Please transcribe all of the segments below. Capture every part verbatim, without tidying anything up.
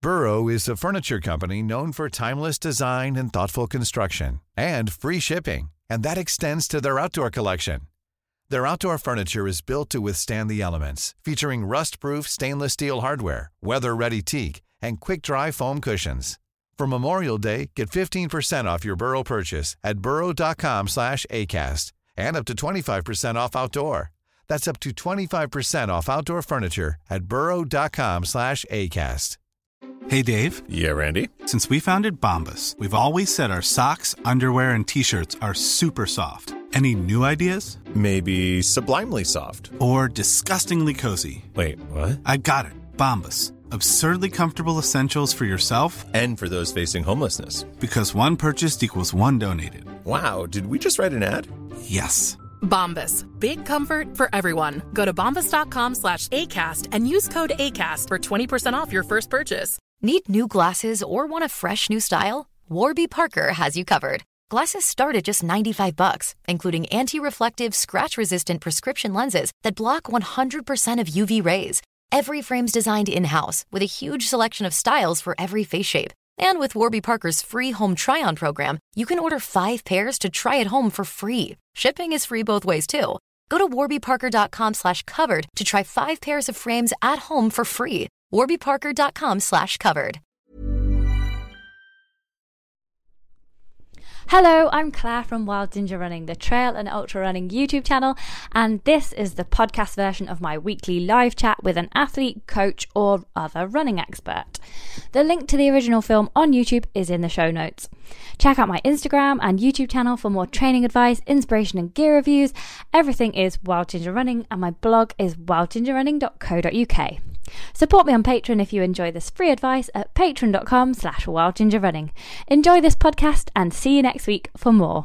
Burrow is a furniture company known for timeless design and thoughtful construction, and free shipping, and that extends to their outdoor collection. Their outdoor furniture is built to withstand the elements, featuring rust-proof stainless steel hardware, weather-ready teak, and quick-dry foam cushions. For Memorial Day, get fifteen percent off your Burrow purchase at burrow.com slash ACAST and up to twenty-five percent off outdoor. That's up to twenty-five percent off outdoor furniture at burrow.com slash ACAST. Hey, Dave. Yeah, Randy. Since we founded Bombas, we've always said our socks, underwear, and T-shirts are super soft. Any new ideas? Maybe sublimely soft. Or disgustingly cozy. Wait, what? I got it. Bombas. Absurdly comfortable essentials for yourself and for those facing homelessness. Because one purchased equals one donated. Wow, did we just write an ad? Yes. Bombas. Big comfort for everyone. Go to bombas.com slash ACAST and use code ACAST for twenty percent off your first purchase. Need new glasses or want a fresh new style? Warby Parker has you covered. Glasses start at just ninety-five bucks, including anti-reflective, scratch-resistant prescription lenses that block one hundred percent of U V rays. Every frame's designed in-house with a huge selection of styles for every face shape. And with Warby Parker's free home try-on program, you can order five pairs to try at home for free. Shipping is free both ways, too. Go to warbyparker.com slash covered to try five pairs of frames at home for free. warbyparker.com slash covered. Hello, I'm Claire from Wild Ginger Running, the trail and ultra running YouTube channel, and this is the podcast version of my weekly live chat with an athlete, coach, or other running expert. The link to the original film on YouTube is in the show notes. Check out my Instagram and YouTube channel for more training advice, inspiration, and gear reviews. Everything is Wild Ginger Running, and my blog is wild ginger running dot co dot uk. Support me on Patreon if you enjoy this free advice at patreon.com slash wildgingerrunning. Enjoy this podcast and see you next week for more.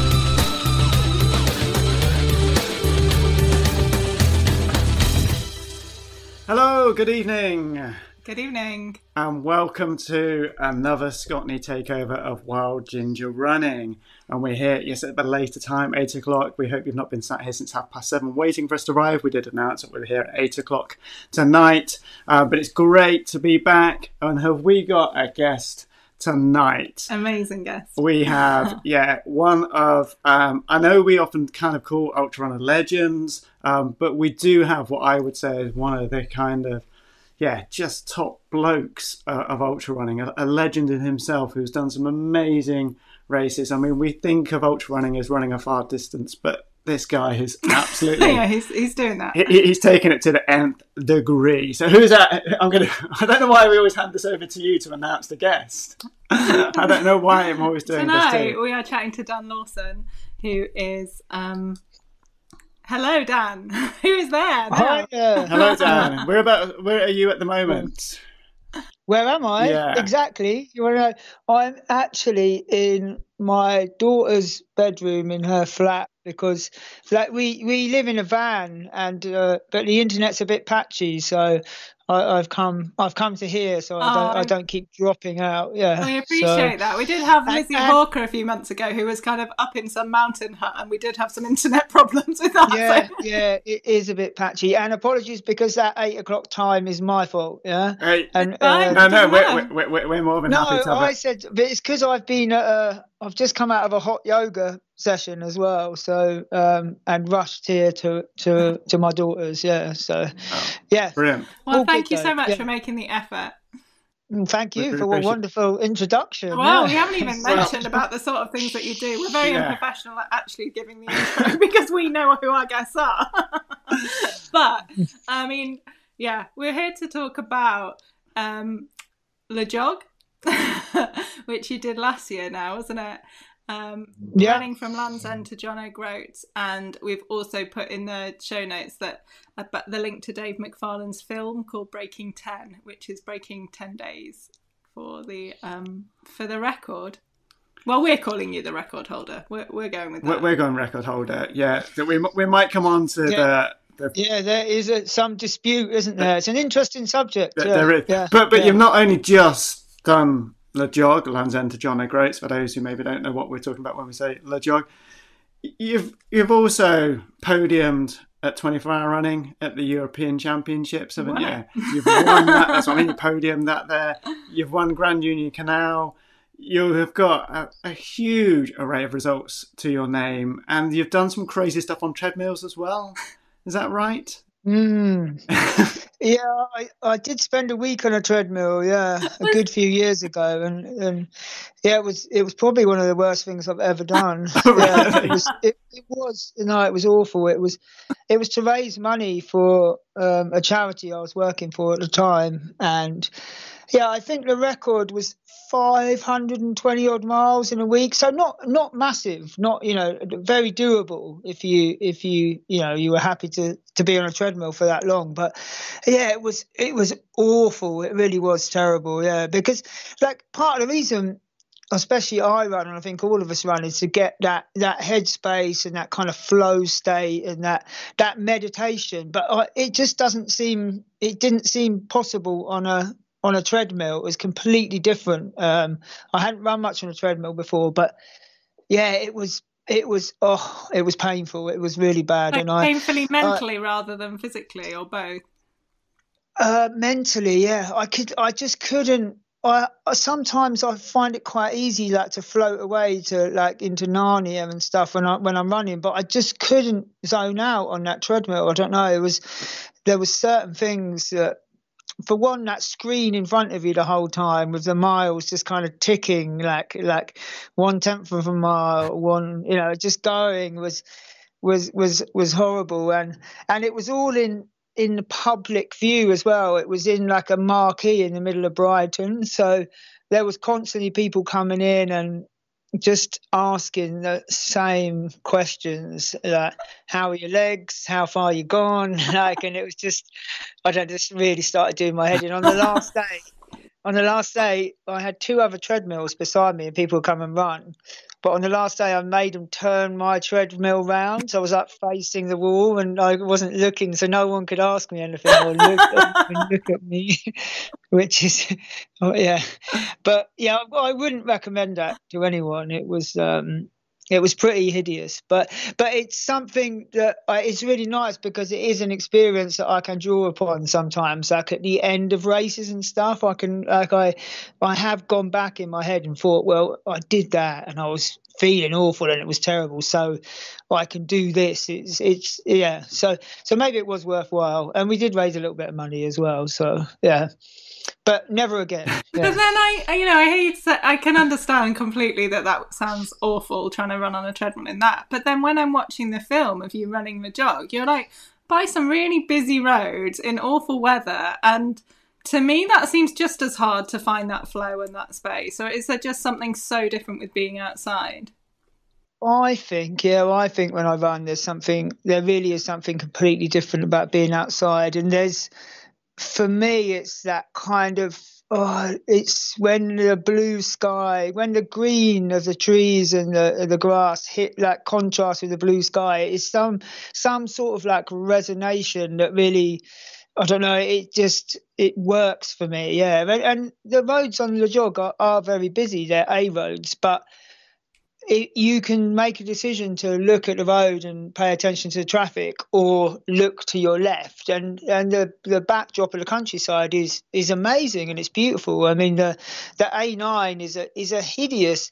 Hello, good evening. Good evening. And welcome to another Scotney takeover of Wild Ginger Running. And we're here, yes, at a later time, eight o'clock. We hope you've not been sat here since half past seven waiting for us to arrive. We did announce that we're here at eight o'clock tonight. Uh, but it's great to be back. And have we got a guest tonight? Amazing guest. We have, yeah, one of, um, I know we often kind of call ultra runner legends, um, but we do have what I would say is one of the kind of, yeah, just top blokes uh, of ultra running, a, a legend in himself who's done some amazing races. I mean, we think of ultra running as running a far distance, but this guy is absolutely yeah, he's he's doing that. He, he's taken it to the nth degree. So who's that? I'm gonna. I don't know why we always hand this over to you to announce the guest. I don't know why I'm always doing Tonight, this too. We are chatting to Dan Lawson, who is. Um, Hello, Dan. Who is there? Hi, uh, Hello, Dan. Where about? Where are you at the moment? Where am I? Yeah. Exactly. You want to know? I'm actually in my daughter's bedroom in her flat because, like, we we live in a van, and uh, but the internet's a bit patchy, so I, I've come I've come to here, so I don't Oh. I don't keep dropping out. Yeah, We appreciate so, that. We did have And- Lizzie and- Hawker a few months ago, who was kind of up in some mountain hut, and we did have some internet problems with that. Yeah, so- yeah, it is a bit patchy, and apologies because that eight o'clock time is my fault. Yeah, Hey, and fine. no, no, doesn't we're, matter. we're, we're, we're more than No, happy to have I it. said, but it's because I've been at a, I've just come out of a hot yoga session as well, so um, and rushed here to to to my daughter's. Yeah, so yeah. Brilliant. Well, All thank good you so though, much yeah. for making the effort. And thank We you really for a appreciate- wonderful introduction. Well, yeah. we haven't even mentioned about the sort of things that you do. We're very Yeah. unprofessional at actually giving the intro because we know who our guests are. But, I mean, yeah, we're here to talk about um, Le Jog, which you did last year now, wasn't it? Um, Yeah. Running from Land's End to John O'Groats. And we've also put in the show notes that uh, but the link to Dave McFarlane's film called Breaking ten, which is breaking ten days for the um, for the record. Well, we're calling you the record holder. We're we're going with We're, that. we're going record holder. Yeah, that we we might come on to Yeah. the. the Yeah, there is a, some dispute, isn't there? It's an interesting subject. that yeah, there is, yeah, but but yeah. you've not only just done Le Jog, Land's End to John O'Groats. For those who maybe don't know what we're talking about when we say Le Jog, you've you've also podiumed at twenty-four hour running at the European Championships, haven't you? You've won that. That's what I mean, the podium that there. You've won Grand Union Canal. You have got a, a huge array of results to your name, and you've done some crazy stuff on treadmills as well. Is that right? Mm. Yeah, I, I did spend a week on a treadmill, yeah, a good few years ago, and, and yeah, it was it was probably one of the worst things I've ever done. Yeah, it was, it, it was, no, it was awful. It was, it was to raise money for um, a charity I was working for at the time, and yeah, I think the record was five hundred twenty odd miles in a week. So not not massive, not, you know, very doable if you if you you know you were happy to to be on a treadmill for that long. But yeah, it was it was awful. It really was terrible. Yeah, because like part of the reason, especially I run, and I think all of us run, is to get that that headspace and that kind of flow state and that that meditation. But I, it just doesn't seem it didn't seem possible on a on a treadmill. It was completely different. Um, I hadn't run much on a treadmill before, but yeah, it was, it was, oh, it was painful. It was really bad. Like and I painfully mentally uh, rather than physically, or both? Uh, mentally, yeah. I could, I just couldn't, I, I sometimes I find it quite easy like to float away to like into Narnia and stuff when I, when I'm running, but I just couldn't zone out on that treadmill. I don't know. It was, there was certain things that, for one, that screen in front of you the whole time with the miles just kind of ticking, like like one tenth of a mile, one, you know, just going was was was was horrible, and and it was all in in the public view as well. It was in like a marquee in the middle of Brighton, so there was constantly people coming in and just asking the same questions, like how are your legs, how far you gone, like, and it was just, I don't know, just really started doing my head in. On the last day, on the last day, I had two other treadmills beside me and people would come and run. But on the last day, I made them turn my treadmill round. So I was like facing the wall and I wasn't looking, so no one could ask me anything or look, or look at me, which is, oh, yeah. But yeah, I wouldn't recommend that to anyone. It was, um, it was pretty hideous, but but it's something that uh, it's really nice because it is an experience that I can draw upon sometimes. Like at the end of races and stuff, I can like I I have gone back in my head and thought, well, I did that and I was feeling awful and it was terrible, so I can do this. It's it's yeah. So so maybe it was worthwhile, and we did raise a little bit of money as well. So yeah. But never again. Yeah. But then I, you know, I hate. I can understand completely that that sounds awful trying to run on a treadmill in that. But then when I'm watching the film of you running the jog, you're like by some really busy roads in awful weather, and to me that seems just as hard to find that flow and that space. Or is there just something so different with being outside? I think, yeah, I think when I run, there's something. There really is something completely different about being outside, and there's. For me, it's that kind of, oh, it's when the blue sky, when the green of the trees and the the grass hit that contrast with the blue sky, it's some some sort of like resonation that really, I don't know, it just, it works for me, yeah. And, and the roads on the jog are, are very busy, they're A roads, but It, you can make a decision to look at the road and pay attention to the traffic, or look to your left, and and the the backdrop of the countryside is is amazing and it's beautiful. I mean, the the A nine is a is a hideous,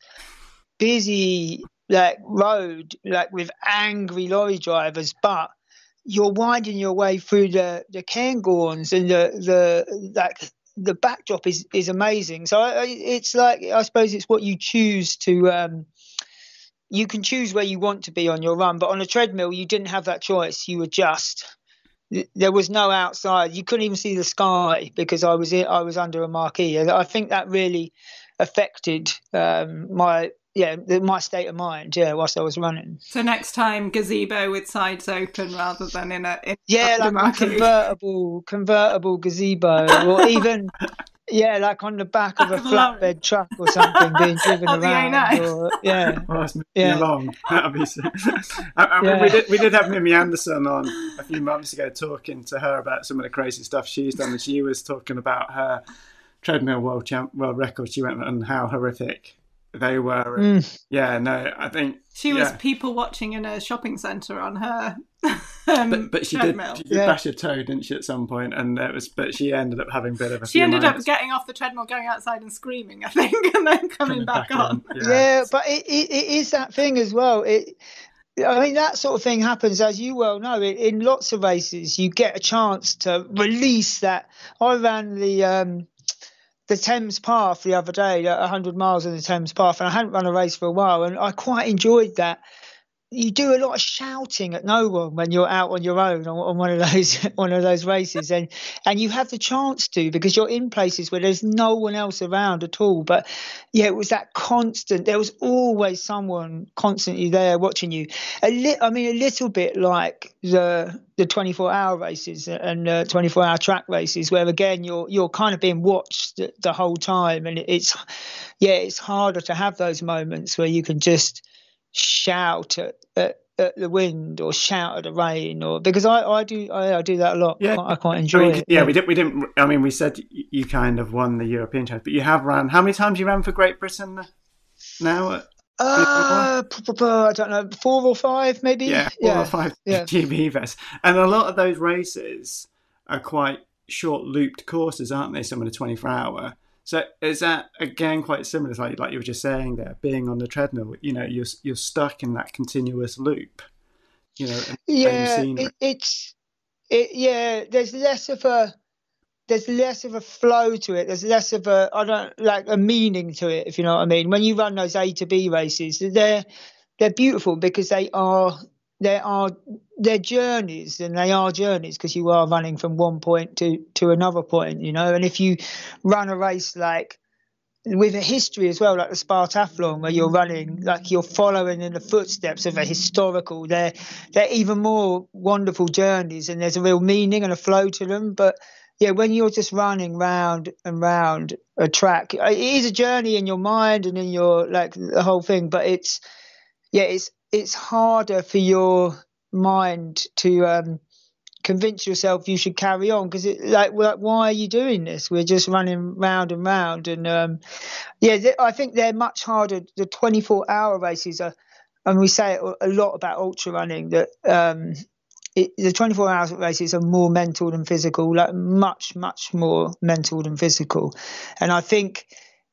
busy like road, like with angry lorry drivers, but you're winding your way through the the Cairngorms, and the the like the backdrop is is amazing. So I, it's like, I suppose it's what you choose to. Um, You can choose where you want to be on your run, but on a treadmill, you didn't have that choice. You were just, there was no outside. You couldn't even see the sky because I was I was under a marquee. I think that really affected um, my yeah my state of mind. Yeah, whilst I was running. So next time, gazebo with sides open rather than in a in yeah, like a convertible convertible gazebo, or even. Yeah, like on the back of a flatbed truck or something being driven around. Or, yeah, well, that's yeah. Along. That'd be. I, I mean, yeah. we did we did have Mimi Anderson on a few months ago talking to her about some of the crazy stuff she's done, and she was talking about her treadmill world champ world record she went and how horrific they were. And, mm. Yeah, no, I think she yeah. was people watching in a shopping centre on her. um, but, but she treadmill. did, she did Yeah. bash her toe, didn't she, at some point? And it was, but she ended up having a bit of a She few ended moments. up getting off the treadmill, going outside and screaming, I think, and then coming, Coming back, back on. in, Yeah, but it, it, it is that thing as well. It, I mean, that sort of thing happens, as you well know, in, in lots of races. You get a chance to release that. I ran the um, the Thames Path the other day, one hundred miles on the Thames Path, and I hadn't run a race for a while, and I quite enjoyed that. You do a lot of shouting at no one when you're out on your own on, on one of those one of those races, and and you have the chance to, because you're in places where there's no one else around at all. But yeah, it was that constant. There was always someone constantly there watching you. A li- I mean, a little bit like the the twenty-four hour races and uh, twenty-four hour track races, where again you're you're kind of being watched the, the whole time, and it's yeah, it's harder to have those moments where you can just shout at, at, at the wind or shout at the rain, or because I, I do I, I do that a lot. Yeah, I quite enjoy I mean, it. Yeah, we didn't. We didn't. I mean, we said you kind of won the European Challenge, but you have ran. How many times you ran for Great Britain now? Uh, p- p- p- I don't know, four or five maybe. Yeah, four yeah. or five yeah. G B vests, and a lot of those races are quite short looped courses, aren't they? Some of the twenty-four hour. So is that again quite similar, like like you were just saying there, being on the treadmill? You know, you're you're stuck in that continuous loop. You know, yeah, it, it's it, yeah. There's less of a there's less of a flow to it. There's less of a I don't like a meaning to it, if you know what I mean. When you run those A to B races, they're they're beautiful because they are they are they're journeys, and they are journeys because you are running from one point to to another point, you know. And if you run a race like with a history as well, like the Spartathlon, where you're running, like you're following in the footsteps of a historical, they're they're even more wonderful journeys, and there's a real meaning and a flow to them. But yeah, when you're just running round and round a track, it is a journey in your mind and in your like the whole thing. But it's yeah, it's it's harder for your mind to um, convince yourself you should carry on, because it like, like why are you doing this? We're just running round and round, and um, yeah, th- I think they're much harder. The twenty-four hour races are, and we say it a lot about ultra running, that um, it, the twenty-four hour races are more mental than physical, like much much more mental than physical, and I think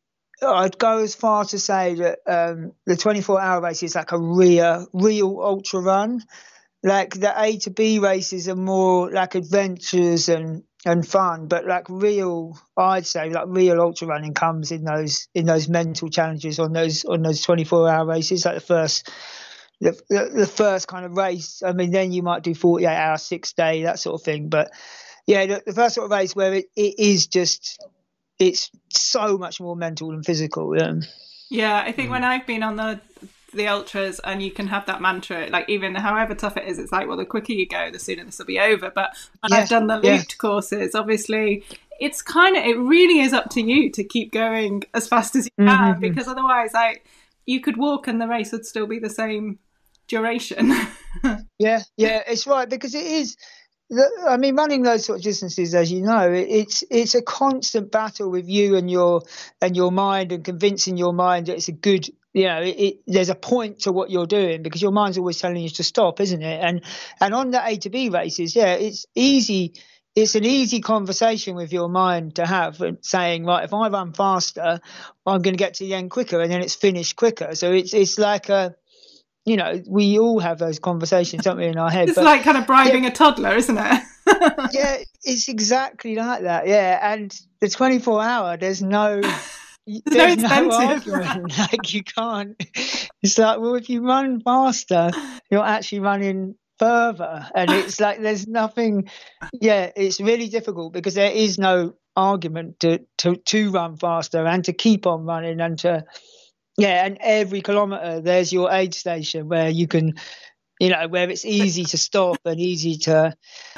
I'd go as far to say that um, the twenty-four hour race is like a real real ultra run. Like the A to B races are more like adventures and, and fun, but like real, I'd say like real ultra running comes in those in those mental challenges on those on those twenty-four hour races. Like the first, the, the the first kind of race. I mean, then you might do forty-eight hour, six day, that sort of thing. But yeah, the, the first sort of race where it, it is just, it's so much more mental than physical. Um, yeah, I think when I've been on the the ultras, and you can have that mantra, like even however tough it is, it's like, well, the quicker you go, the sooner this will be over. But when Yeah, I've done the looped yeah. courses, obviously it's kind of, it really is up to you to keep going as fast as you can, Mhm. because otherwise like you could walk and the race would still be the same duration. Yeah, yeah, it's right, because it is. the- I mean, running those sort of distances, as you know, it, it's it's a constant battle with you and your and your mind, and convincing your mind that it's a good. You know, it, it, there's a point to what you're doing, because your mind's always telling you to stop, isn't it? And and on the A to B races, yeah, it's easy. It's an easy conversation with your mind to have, and saying, right, if I run faster, I'm going to get to the end quicker, and then it's finished quicker. So it's it's like a, you know, we all have those conversations, don't we, in our head? It's but, like kind of bribing yeah, a toddler, isn't it? yeah, it's exactly like that. Yeah, and the twenty-four hour, there's no. There's no no incentive. argument. Like, you can't. It's like, well, if you run faster, you're actually running further, and it's like there's nothing. Yeah, it's really difficult, because there is no argument to to to run faster and to keep on running, and to yeah, and every kilometre there's your aid station where you can, you know, where it's easy to stop and easy to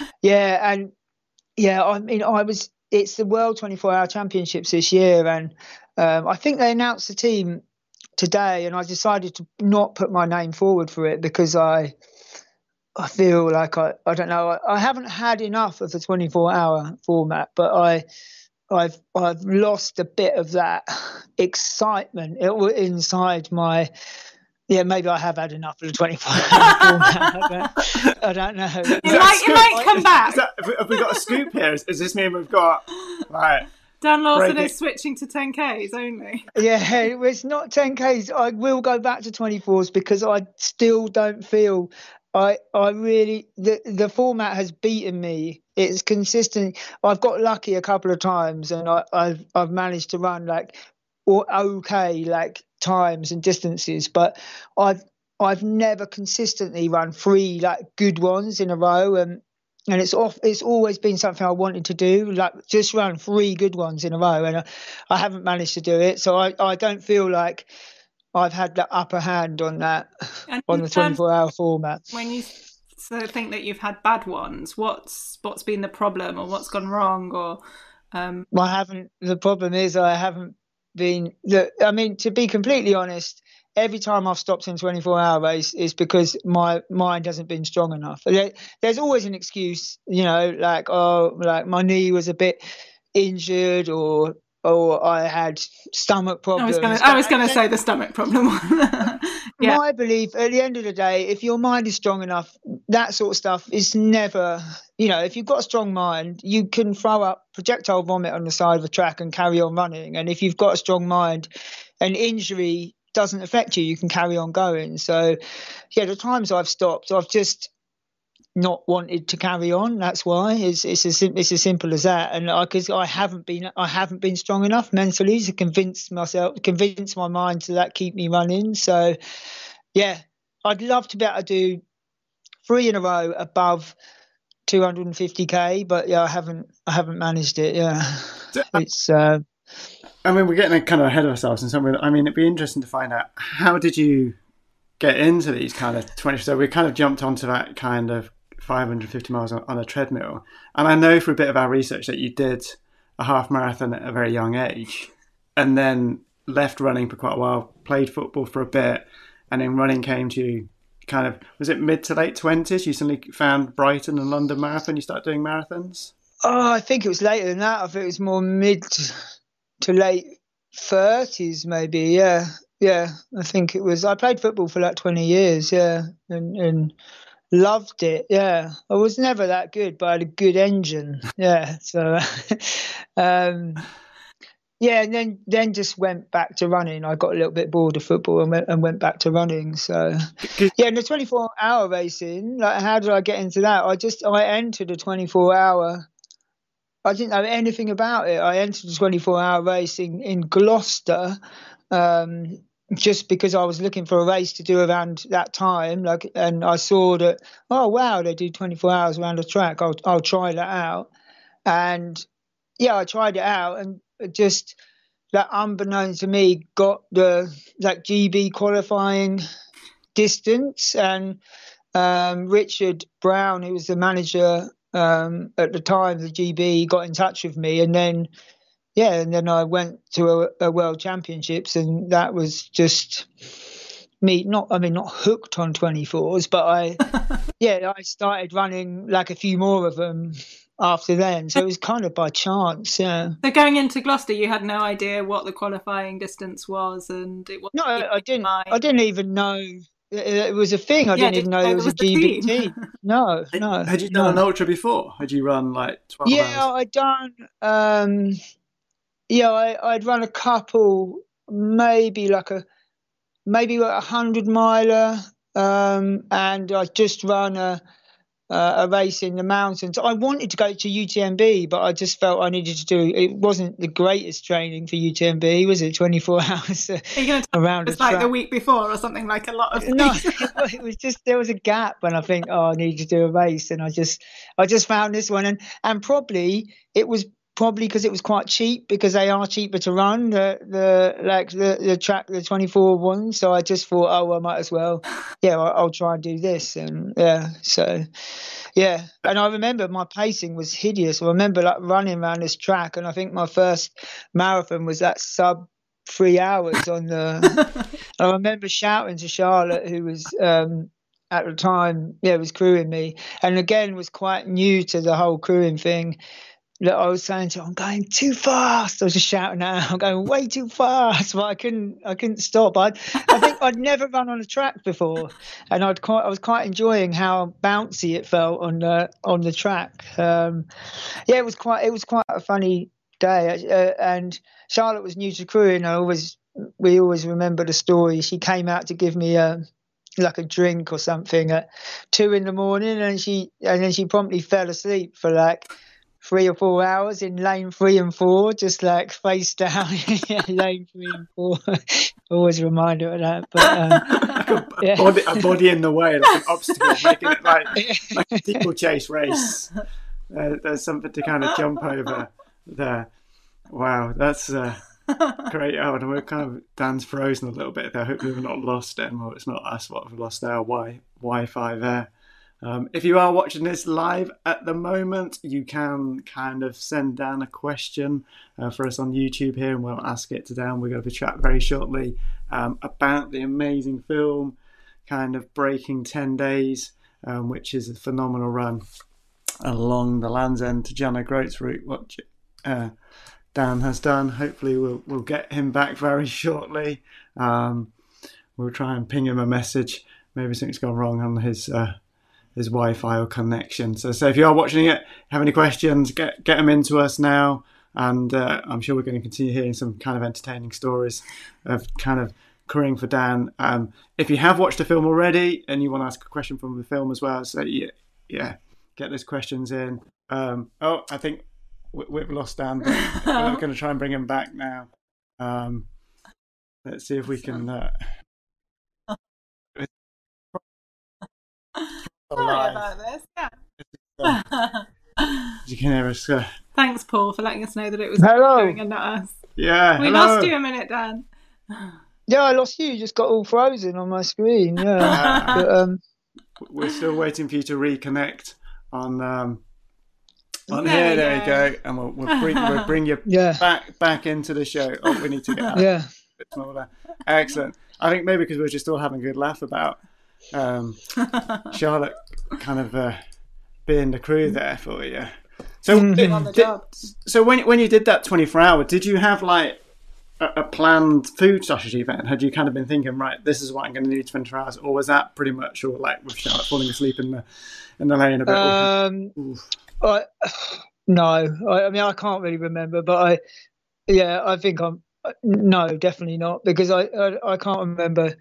yeah, and yeah, I mean, I was. It's the World twenty-four hour Championships this year, and um, I think they announced the team today, and I decided to not put my name forward for it, because I I feel like I, I don't know, I, I haven't had enough of the twenty-four hour format, but I I've I've lost a bit of that excitement inside my Yeah, maybe I have had enough of the twenty-four hour format. I don't know. It might, it might come back. That, have, we, have we got a scoop here? Is, is this mean we've got right? Dan Lawson is switching to ten Ks only. Yeah, it's not ten Ks. I will go back to twenty-fours because I still don't feel I I really the the format has beaten me. It's consistent. I've got lucky a couple of times, and I, I've I've managed to run like or okay like times and distances, but I've I've never consistently run three like good ones in a row, and and it's off. It's always been something I wanted to do, like just run three good ones in a row, and I, I haven't managed to do it. So I, I don't feel like I've had the upper hand on that and on the twenty-four hour format. When you so think that you've had bad ones, what's what's been the problem, or what's gone wrong, or um... I haven't. The problem is I haven't been. The, I mean, to be completely honest, every time I've stopped in twenty-four hour race is because my mind hasn't been strong enough. There, there's always an excuse, you know, like, oh, like my knee was a bit injured, or or I had stomach problems. I was going to say the stomach problem one. Yeah. My belief, at the end of the day, if your mind is strong enough, that sort of stuff is never, you know, if you've got a strong mind, you can throw up projectile vomit on the side of a track and carry on running. And if you've got a strong mind, an injury doesn't affect you, you can carry on going. So yeah, the times I've stopped, I've just not wanted to carry on. That's why it's it's as it's as simple as that. And because I, I haven't been I haven't been strong enough mentally to convince myself, convince my mind to that keep me running. So yeah, I'd love to be able to do three in a row above two hundred fifty k, but yeah, I haven't I haven't managed it. Yeah, it's. Uh, I mean, we're getting kind of ahead of ourselves in some way. I mean, it'd be interesting to find out, how did you get into these kind of twenty? So we kind of jumped onto that kind of five hundred fifty miles on, on a treadmill. And I know for a bit of our research that you did a half marathon at a very young age, and then left running for quite a while, played football for a bit, and then running came to you kind of, was it mid to late twenties? You suddenly found Brighton and London Marathon, you started doing marathons? Oh, I think it was later than that. I think it was more mid to late thirties maybe. Yeah yeah I think it was. I played football for like twenty years, yeah, and and loved it. Yeah, I was never that good, but I had a good engine. Yeah, so um yeah, and then then just went back to running. I got a little bit bored of football and went, and went back to running. So yeah, and the twenty-four hour racing, like, how did I get into that? I just I entered a twenty-four hour. I didn't know anything about it. I entered a twenty-four hour racing in Gloucester, um, just because I was looking for a race to do around that time. Like, and I saw that, oh wow, they do twenty-four hours around a track. I'll I'll try that out. And yeah, I tried it out, and just that, unbeknown to me, got the like G B qualifying distance. And um, Richard Brown, who was the manager um at the time, the G B, got in touch with me, and then yeah and then I went to a, a World Championships, and that was just me not I mean not hooked on twenty-fours, but I yeah I started running like a few more of them after then, so it was kind of by chance. Yeah, so going into Gloucester, you had no idea what the qualifying distance was, and it was no I, I didn't mind. I didn't even know it was a thing. I yeah, didn't even know there was, was a G B T. No, no. Had you done no. an ultra before? Had you run like twelve yeah, hours? Yeah, I'd done. Um, yeah, I, I'd run a couple, maybe like a, maybe like a hundred miler, um, and I just run a, uh, a race in the mountains. I wanted to go to U T M B, but I just felt I needed to do. It wasn't the greatest training for U T M B, was it? twenty-four hours uh, Are you going to around it's a like track. The week before or something, like a lot of no, it was just there was a gap, and I think, oh, I need to do a race, and I just I just found this one, and and probably it was probably because it was quite cheap, because they are cheaper to run, the the like the the track the twenty-four ones. So I just thought, oh, I might as well, yeah, I'll, I'll try and do this, and yeah, so yeah. And I remember my pacing was hideous. I remember like running around this track, and I think my first marathon was that sub three hours on the. I remember shouting to Charlotte, who was um, at the time, yeah, was crewing me, and again was quite new to the whole crewing thing. that I was saying to her, I'm going too fast. I was just shouting at her, I'm going way too fast, but I couldn't I couldn't stop. I I think I'd never run on a track before, and I'd quite I was quite enjoying how bouncy it felt on the on the track. Um, yeah, it was quite it was quite a funny day, uh, and Charlotte was new to crewing. I always we always remember the story. She came out to give me a like a drink or something at two in the morning, and she and then she promptly fell asleep for like three or four hours in lane three and four, just like face down. Lane three and four. Always a reminder of that. But um, like a, yeah. a, body, a body in the way, like an obstacle, making it like, like a steeplechase race. Uh, there's something to kind of jump over there. Wow, that's uh, great. Oh, and we're kind of Dan's frozen a little bit there. Hopefully we're not lost him, or it's not us what have lost our wi- Wi-Fi there. Um, if you are watching this live at the moment, you can kind of send Dan a question uh, for us on YouTube here, and we'll ask it to Dan. We're going to chat very shortly um, about the amazing film, kind of Breaking ten days, um, which is a phenomenal run along the Land's End to John O'Groats route, what uh, Dan has done. Hopefully we'll we'll get him back very shortly. Um, we'll try and ping him a message. Maybe something's gone wrong on his... Uh, his Wi-Fi or connection. So, so if you are watching it, have any questions, get get them into us now, and uh, I'm sure we're going to continue hearing some kind of entertaining stories of kind of crewing for Dan. Um, if you have watched the film already and you want to ask a question from the film as well, so yeah, yeah get those questions in. Um, oh, I think we, we've lost Dan, but we're going to try and bring him back now. Um, let's see if we can... Uh, Sorry about this. Yeah. You can hear us. Uh, Thanks, Paul, for letting us know that it was Hello. going and not us. Yeah, we hello. lost you a minute, Dan. Yeah, I lost you. You just got all frozen on my screen. Yeah, but, um, we're still waiting for you to reconnect on um, on there here. We there go. you go, and we'll, we'll bring we'll bring you yeah, back back into the show. Oh, we need to get out yeah. a bit smaller. Excellent. I think maybe because we we're just all having a good laugh about um, Charlotte kind of uh, being the crew there for you. So, Mhm. did, On the did- job. so when when you did that twenty-four hour, did you have like a, a planned food strategy then? Had you kind of been thinking, right, this is what I'm going to need twenty-four hours, or was that pretty much all like with Charlotte falling asleep in the in the lane a bit? Um, Oof. I, no, I, I mean I can't really remember, but I, yeah, I think I'm no, definitely not, because I I, I can't remember.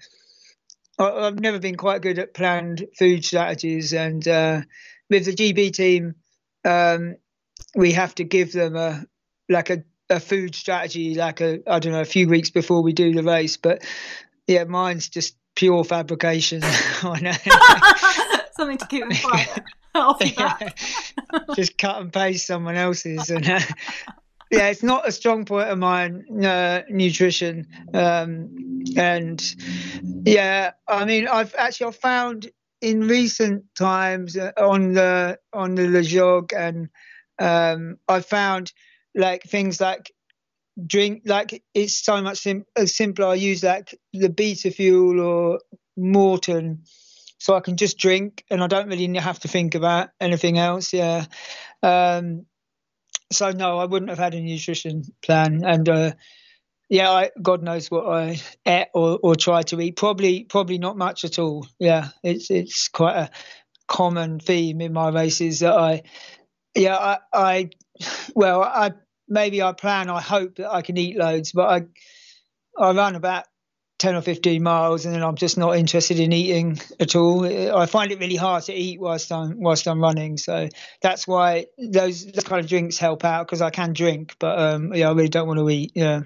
I, I've never been quite good at planned food strategies, and uh, with the G B team, um, we have to give them a like a, a food strategy, like a I don't know, a few weeks before we do the race. But yeah, mine's just pure fabrication. I know. Something to keep them quiet. Off your back. Just cut and paste someone else's, and uh, yeah, it's not a strong point of mine, uh, nutrition, um, and yeah, I mean, I've actually I've found in recent times uh, on the on the Le Jog, and um, I've found like things like drink, like it's so much sim- simpler. I use like the Beta Fuel or Morton, so I can just drink and I don't really have to think about anything else. Yeah. Um, so no, I wouldn't have had a nutrition plan, and uh, yeah, I, God knows what I ate or, or tried to eat. Probably, probably not much at all. Yeah, it's it's quite a common theme in my races that I, yeah, I, I well, I maybe I plan, I hope that I can eat loads, but I I run about ten or fifteen miles, and then I'm just not interested in eating at all. I find it really hard to eat whilst I'm whilst I'm running, so that's why those, those kind of drinks help out, because I can drink, but um, yeah, I really don't want to eat. Yeah,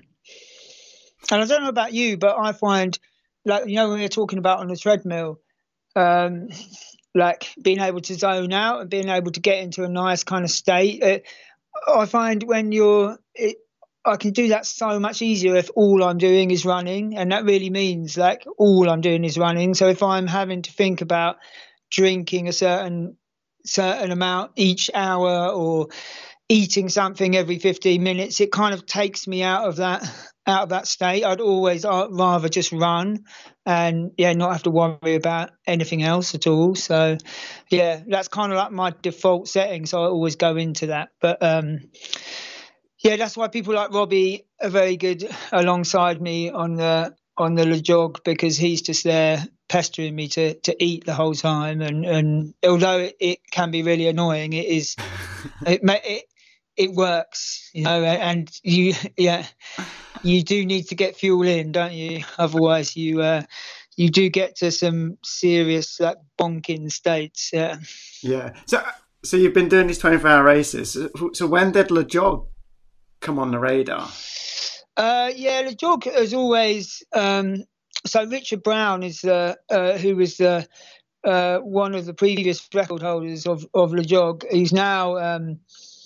and I don't know about you, but I find, like, you know, when you're talking about on the treadmill, um, like being able to zone out and being able to get into a nice kind of state. It, I find when you're it, I can do that so much easier if all I'm doing is running, and that really means like all I'm doing is running. So if I'm having to think about drinking a certain certain amount each hour or eating something every fifteen minutes, it kind of takes me out of that out of that state. I'd always uh, rather just run and yeah, not have to worry about anything else at all. So yeah, that's kind of like my default setting. So I always go into that. But um, yeah, that's why people like Robbie are very good alongside me on the on the Le Jog, because he's just there pestering me to, to eat the whole time. And, and although it, it can be really annoying, it is it it it works, you know. And you yeah. You do need to get fuel in, don't you? Otherwise, you uh, you do get to some serious like bonking states. Yeah. Yeah. So, so you've been doing these twenty-four hour races. So, when did Le Jog come on the radar? Uh, yeah, Le Jog has always. Um, so Richard Brown is uh, uh, who was the uh, one of the previous record holders of of Le Jog. He's now um,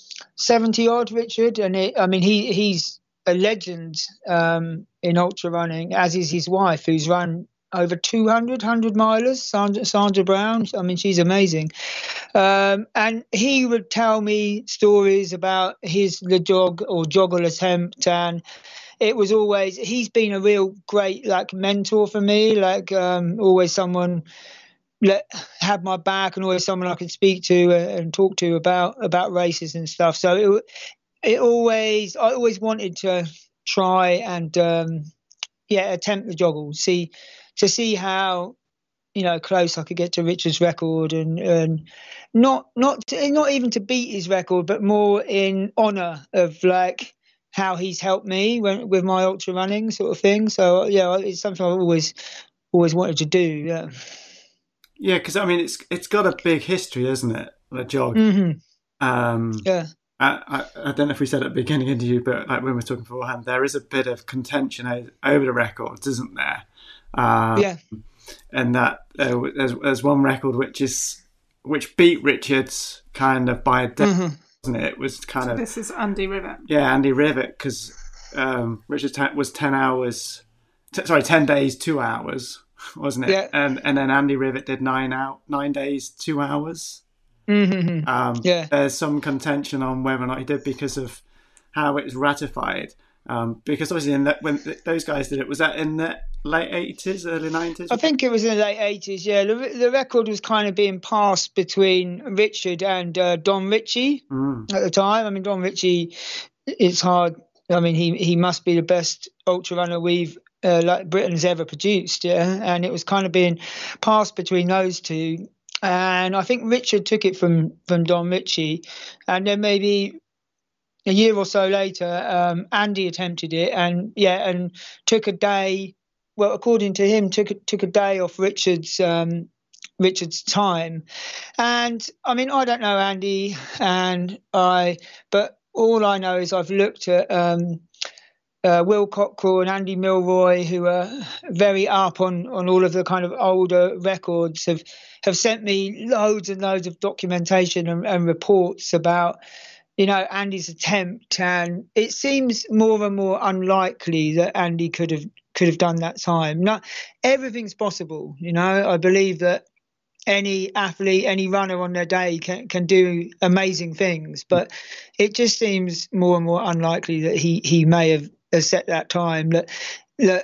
seventy odd, Richard, and it, I mean he he's. a legend um, in ultra running, as is his wife, who's run over two hundred hundred milers, Sandra, Sandra Brown. I mean, she's amazing. Um, and he would tell me stories about his Le Jog or joggle attempt, and it was always, he's been a real great like mentor for me, like um, always someone let had my back and always someone I could speak to and talk to about about races and stuff. So it It always, I always wanted to try and, um, yeah, attempt the joggle, see, to see how, you know, close I could get to Richard's record, and, and not, not, to, not even to beat his record, but more in honour of like how he's helped me when, with my ultra running sort of thing. So yeah, it's something I've always, always wanted to do. Yeah. Yeah, because I mean, it's it's got a big history, isn't it? The jog. Mm-hmm. Um, yeah. I, I, I don't know if we said at the beginning of the interview, but like when we were talking beforehand, there is a bit of contention over the records, isn't there? Um, yeah. And that uh, there's, there's one record which is which beat Richard's kind of by a day, mm-hmm. wasn't it? It was kind so of this is Andy Rivet. Yeah, Andy Rivet, because um, Richard t- was ten hours, t- sorry, ten days, two hours, wasn't it? Yeah. And and then Andy Rivet did nine out, nine days, two hours. Mm-hmm. Um, yeah. There's some contention on whether or not he did because of how it was ratified. Um, because obviously, in that, when th- those guys did it, was that in the late eighties, early nineties? I think it was in the late eighties. Yeah, the, the record was kind of being passed between Richard and uh, Don Ritchie mm. at the time. I mean, Don Ritchie, it's hard. I mean, he he must be the best ultra runner we've uh, like Britain's ever produced. Yeah, and it was kind of being passed between those two. And I think Richard took it from, from Don Ritchie, and then maybe a year or so later, um, Andy attempted it, and yeah, and took a day. Well, according to him, took a, took a day off Richard's um, Richard's time. And I mean, I don't know Andy, and I, but all I know is I've looked at um, uh, Will Cockrell and Andy Milroy, who are very up on, on all of the kind of older records, have have sent me loads and loads of documentation and, and reports about, you know, Andy's attempt, and it seems more and more unlikely that Andy could have could have done that time. Not everything's possible, you know. I believe that any athlete, any runner on their day can can do amazing things, but it just seems more and more unlikely that he he may have, have set that time. That that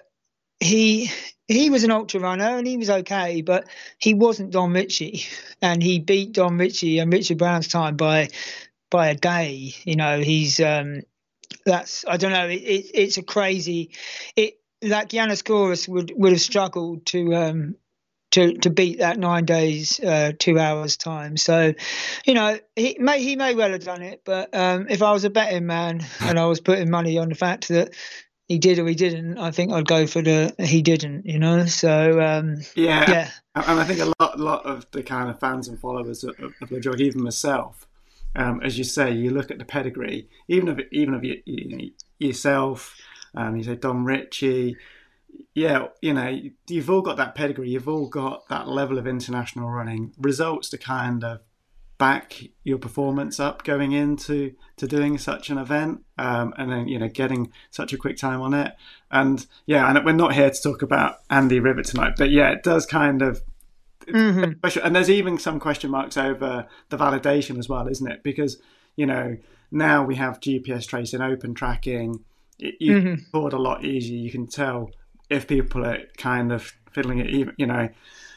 he he was an ultra runner and he was okay, but he wasn't Don Ritchie, and he beat Don Ritchie and Richard Brown's time by. by a day. You know, he's um that's I don't know, it, it it's a crazy it like Yannis Kouros would would have struggled to um to to beat that nine days uh two hours time. So, you know, he may he may well have done it, but um if I was a betting man and I was putting money on the fact that he did or he didn't, I think I'd go for the he didn't, you know. So um yeah yeah and I think a lot lot of the kind of fans and followers of, of Le Jog, even myself, Um, as you say, you look at the pedigree, even of even of you, you know, yourself. Um, you say Don Ritchie, yeah, you know, you've all got that pedigree. You've all got that level of international running results to kind of back your performance up going into to doing such an event, um, and then you know getting such a quick time on it. And yeah, and we're not here to talk about Andy Rivet tonight, but yeah, it does kind of. Mm-hmm. And there's even some question marks over the validation as well, isn't it? Because, you know, now we have G P S tracing, open tracking, it, you Mhm. record a lot easier. You can tell if people are kind of fiddling it. Even you know,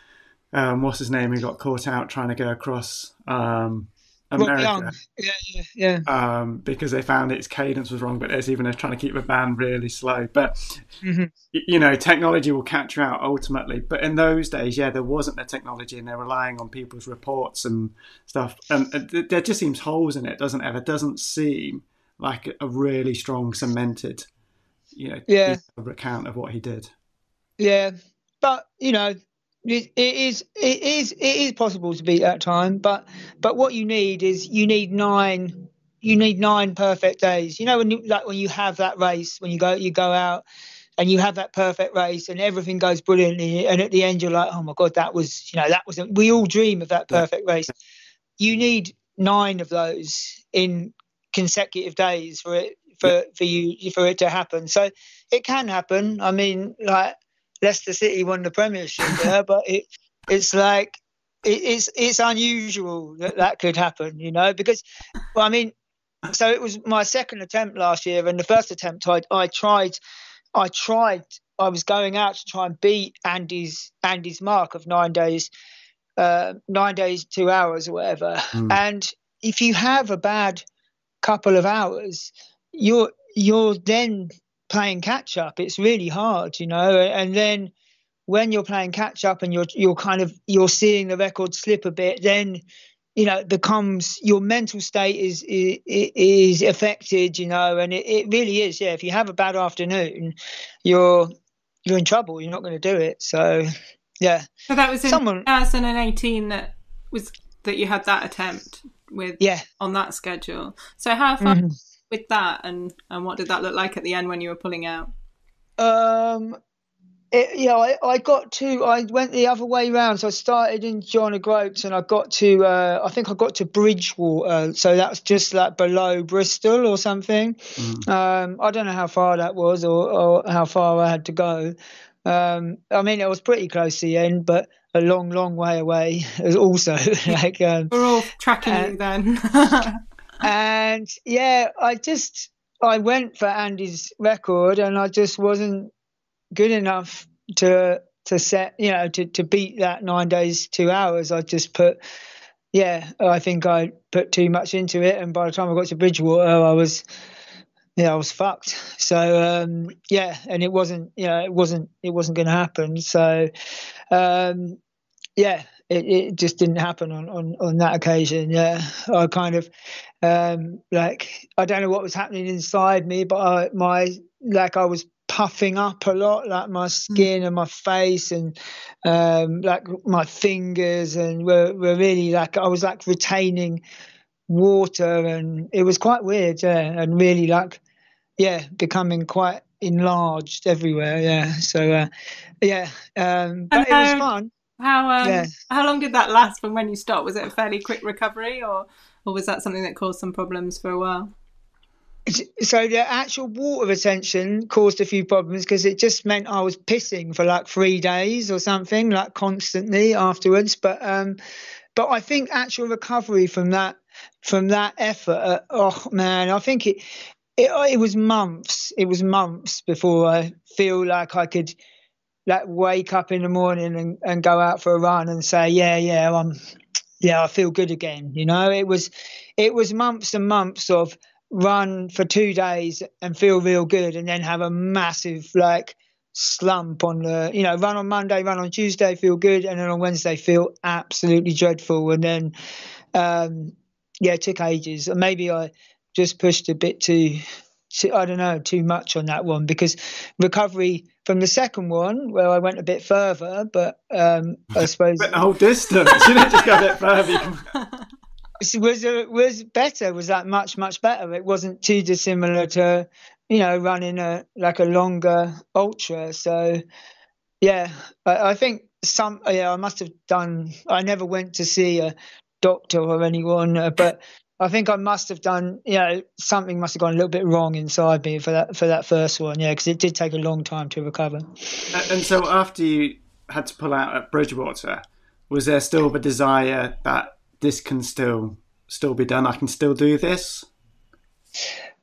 um, what's his name? Who got caught out trying to go across um, Rob Young. America Yeah, yeah, yeah. um, because they found its cadence was wrong. But there's even they're trying to keep the band really slow. But Mhm. y- you know, technology will catch you out ultimately. But in those days, yeah, there wasn't the technology, and they're relying on people's reports and stuff. And uh, th- there just seems holes in it, doesn't it? It doesn't seem like a really strong cemented, you know, Yeah. account of what he did. Yeah, but you know, it, it is it is it is possible to beat that time. But but what you need is you need nine you need nine perfect days. You know, when you, like when you have that race, when you go you go out and you have that perfect race and everything goes brilliantly, and at the end you're like, oh my god, that was you know that was a, we all dream of that perfect race. You need nine of those in consecutive days for it for for you for it to happen. So it can happen. I mean, like Leicester City won the Premiership there, but it it's like it, it's it's unusual that that could happen, you know, because well, I mean, so it was my second attempt last year, and the first attempt I I tried I tried I was going out to try and beat Andy's Andy's mark of nine days, uh, nine days two hours or whatever, Mm. and if you have a bad couple of hours, you're you're then playing catch up. It's really hard, you know. And then when you're playing catch up and you're you're kind of you're seeing the record slip a bit, then you know it becomes your mental state is is, is affected, you know. And it, it really is. Yeah, if you have a bad afternoon, you're you're in trouble. You're not going to do it. So yeah. So that was in Someone- twenty eighteen that was that you had that attempt with Yeah. on that schedule. So how far Mhm. with that, and and what did that look like at the end when you were pulling out? Um, it, yeah, I, I got to, I went the other way round. So I started in John O'Groats and I got to, uh, I think I got to Bridgewater. So that's just like below Bristol or something. Mm. Um, I don't know how far that was or, or how far I had to go. Um, I mean, it was pretty close to the end, but a long, long way away as also like, um, We're all tracking Uh, you then. and yeah, I just I went for Andy's record, and I just wasn't good enough to to set you know to, to beat that nine days two hours. I just put yeah, I think I put too much into it, and by the time I got to Bridgewater, I was yeah, I was fucked. So um, yeah, and it wasn't you know it wasn't it wasn't going to happen. So um, yeah. It, it just didn't happen on, on, on that occasion. Yeah, I kind of um, like I don't know what was happening inside me, but I, my like I was puffing up a lot, like my skin and my face and um, like my fingers, and were, were really like I was like retaining water, and it was quite weird. Yeah, and really like yeah, becoming quite enlarged everywhere. Yeah, so uh, yeah, um, but And it was how- fun. How um, Yeah. how long did that last from when you stopped? Was it a fairly quick recovery, or or was that something that caused some problems for a while? So the actual water retention caused a few problems because it just meant I was pissing for like three days or something, like constantly afterwards. But um, but I think actual recovery from that from that effort, uh, oh man, I think it, it it was months. It was months before I feel like I could like wake up in the morning and, and go out for a run and say, yeah, yeah, I'm, yeah, I feel good again. You know, it was, it was months and months of run for two days and feel real good, and then have a massive like slump on the, you know, run on Monday, run on Tuesday, feel good, and then on Wednesday feel absolutely dreadful, and then, um, yeah, it took ages. And maybe I just pushed a bit too. I don't know, too much on that one, because recovery from the second one, where I went a bit further, but um, I suppose But the whole distance, you didn't just go a bit further. You can... was was better. Was that much much better? It wasn't too dissimilar to, you know, running a like a longer ultra. So yeah, I, I think some yeah I must have done. I never went to see a doctor or anyone, uh, but. I think I must have done, you know, something must have gone a little bit wrong inside me for that for that first one, yeah, because it did take a long time to recover. And so after you had to pull out at Bridgewater, was there still the desire that this can still still be done? I can still do this?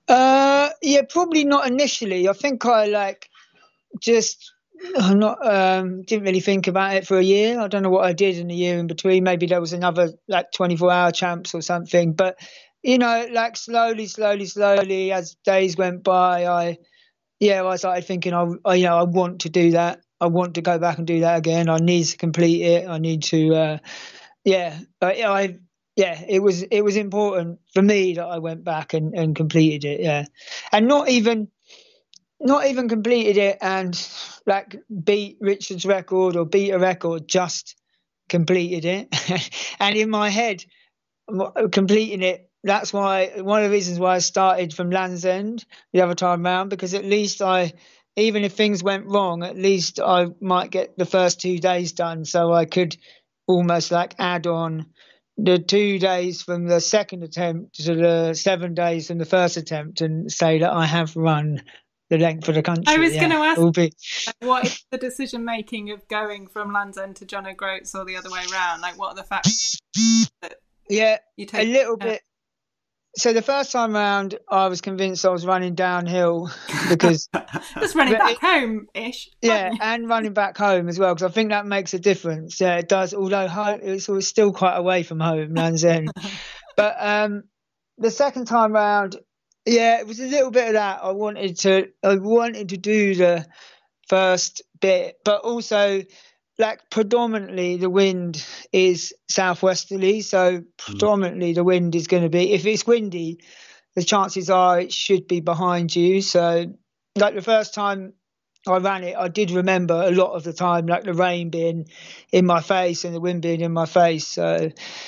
Uh, yeah, probably not initially. I think I like just I'm not um didn't really think about it for a year. I don't know what I did in the year in between. Maybe there was another like twenty-four hour champs or something. But you know, like slowly, slowly, slowly, as days went by, I yeah, I started thinking, I, I you know, I want to do that. I want to go back and do that again. I need to complete it. I need to, uh, yeah, I, I yeah, it was it was important for me that I went back and, and completed it. Yeah, and not even. Not even completed it and like beat Richard's record or beat a record, just completed it. And in my head, completing it, that's why, one of the reasons why I started from Land's End the other time round, because at least I, even if things went wrong, at least I might get the first two days done. So I could almost like add on the two days from the second attempt to the seven days from the first attempt and say that I have run the length of the country. I was yeah, going to ask, be... what is the decision making of going from Land's End to John O'Groats or the other way around? Like, what are the factors that yeah, you take? A little bit. So the first time round, I was convinced I was running downhill because just running back home ish. Yeah, and running back home as well, because I think that makes a difference. Yeah, it does. Although home, it's, it's still quite away from home, Land's End. But um, the second time round. Yeah, it was a little bit of that. I wanted to, I wanted to do the first bit, but also, like, predominantly the wind is southwesterly, so predominantly the wind is going to be. If it's windy, the chances are it should be behind you. So, like the first time I ran it, I did remember a lot of the time, like the rain being in my face and the wind being in my face. So,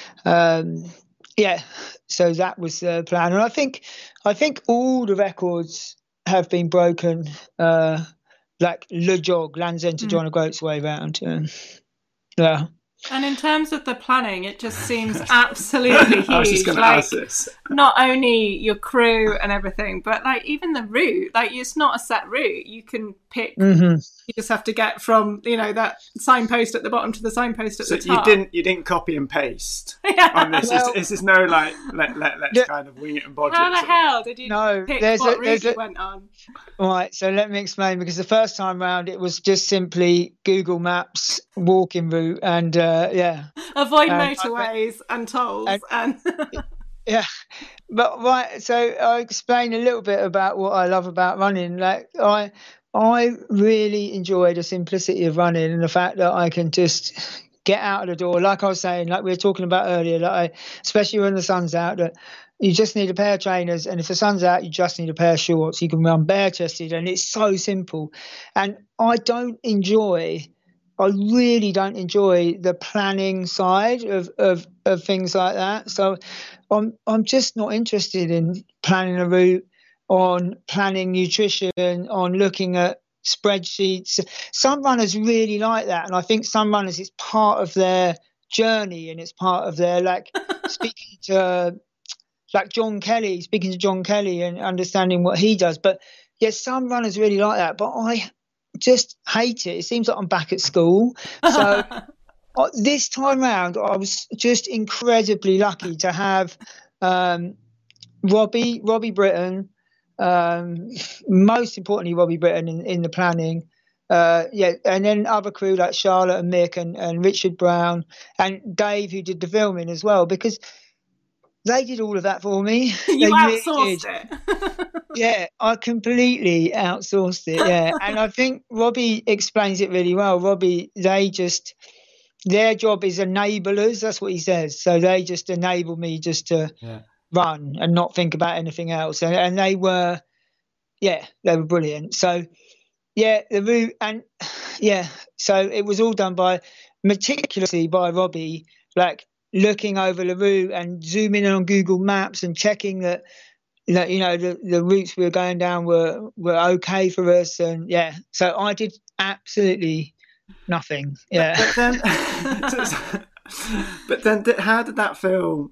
um, yeah, so that was the plan, and I think. I think all the records have been broken, uh, like Le Jog, Land's End to mm. John O'Groats way round. Um, yeah. And in terms of the planning, it just seems absolutely huge. I was just going like, to ask this. Not only your crew and everything, but like even the route. Like it's not a set route. You can pick. Mm-hmm. You just have to get from you know that signpost at the bottom to the signpost at so the top. you didn't you didn't copy and paste yeah. on this. Well, this is no like let let let's yeah. kind of wing it and bodge How it. the So. hell did you no, pick there's what a, route there's you a, went on? Right, so let me explain, because the first time round it was just simply Google Maps walking route and uh, yeah. Avoid um, motorways I, and tolls and, and yeah, but right. So I'll explain a little bit about what I love about running. Like I, I really enjoy the simplicity of running and the fact that I can just get out of the door. Like I was saying, like we were talking about earlier, that I, especially when the sun's out, that you just need a pair of trainers, and if the sun's out, you just need a pair of shorts. You can run bare-chested, and it's so simple. And I don't enjoy. I really don't enjoy the planning side of, of, of things like that. So I'm I'm just not interested in planning a route, on planning nutrition, on looking at spreadsheets. Some runners really like that, and I think some runners, it's part of their journey and it's part of their, like, speaking to like John Kelly, speaking to John Kelly and understanding what he does. But yes, some runners really like that, but I just hate it. It seems like I'm back at school. So uh, this time round, I was just incredibly lucky to have um, Robbie, Robbie Britton, um, most importantly, Robbie Britton in, in the planning. Uh, yeah, and then other crew like Charlotte and Mick and, and Richard Brown and Dave, who did the filming as well, because they did all of that for me. You they outsourced really it. Yeah, I completely outsourced it. Yeah, and I think Robbie explains it really well. Robbie, they just, their job is enablers. That's what he says. So they just enable me just to yeah. run and not think about anything else. And, and they were, yeah, they were brilliant. So, yeah, the route, and yeah, so it was all done by meticulously by Robbie, like looking over the route and zooming in on Google Maps and checking that, that you know, the, the routes we were going down were, were okay for us. And yeah, so I did absolutely nothing. Yeah. But then, but then how did that feel?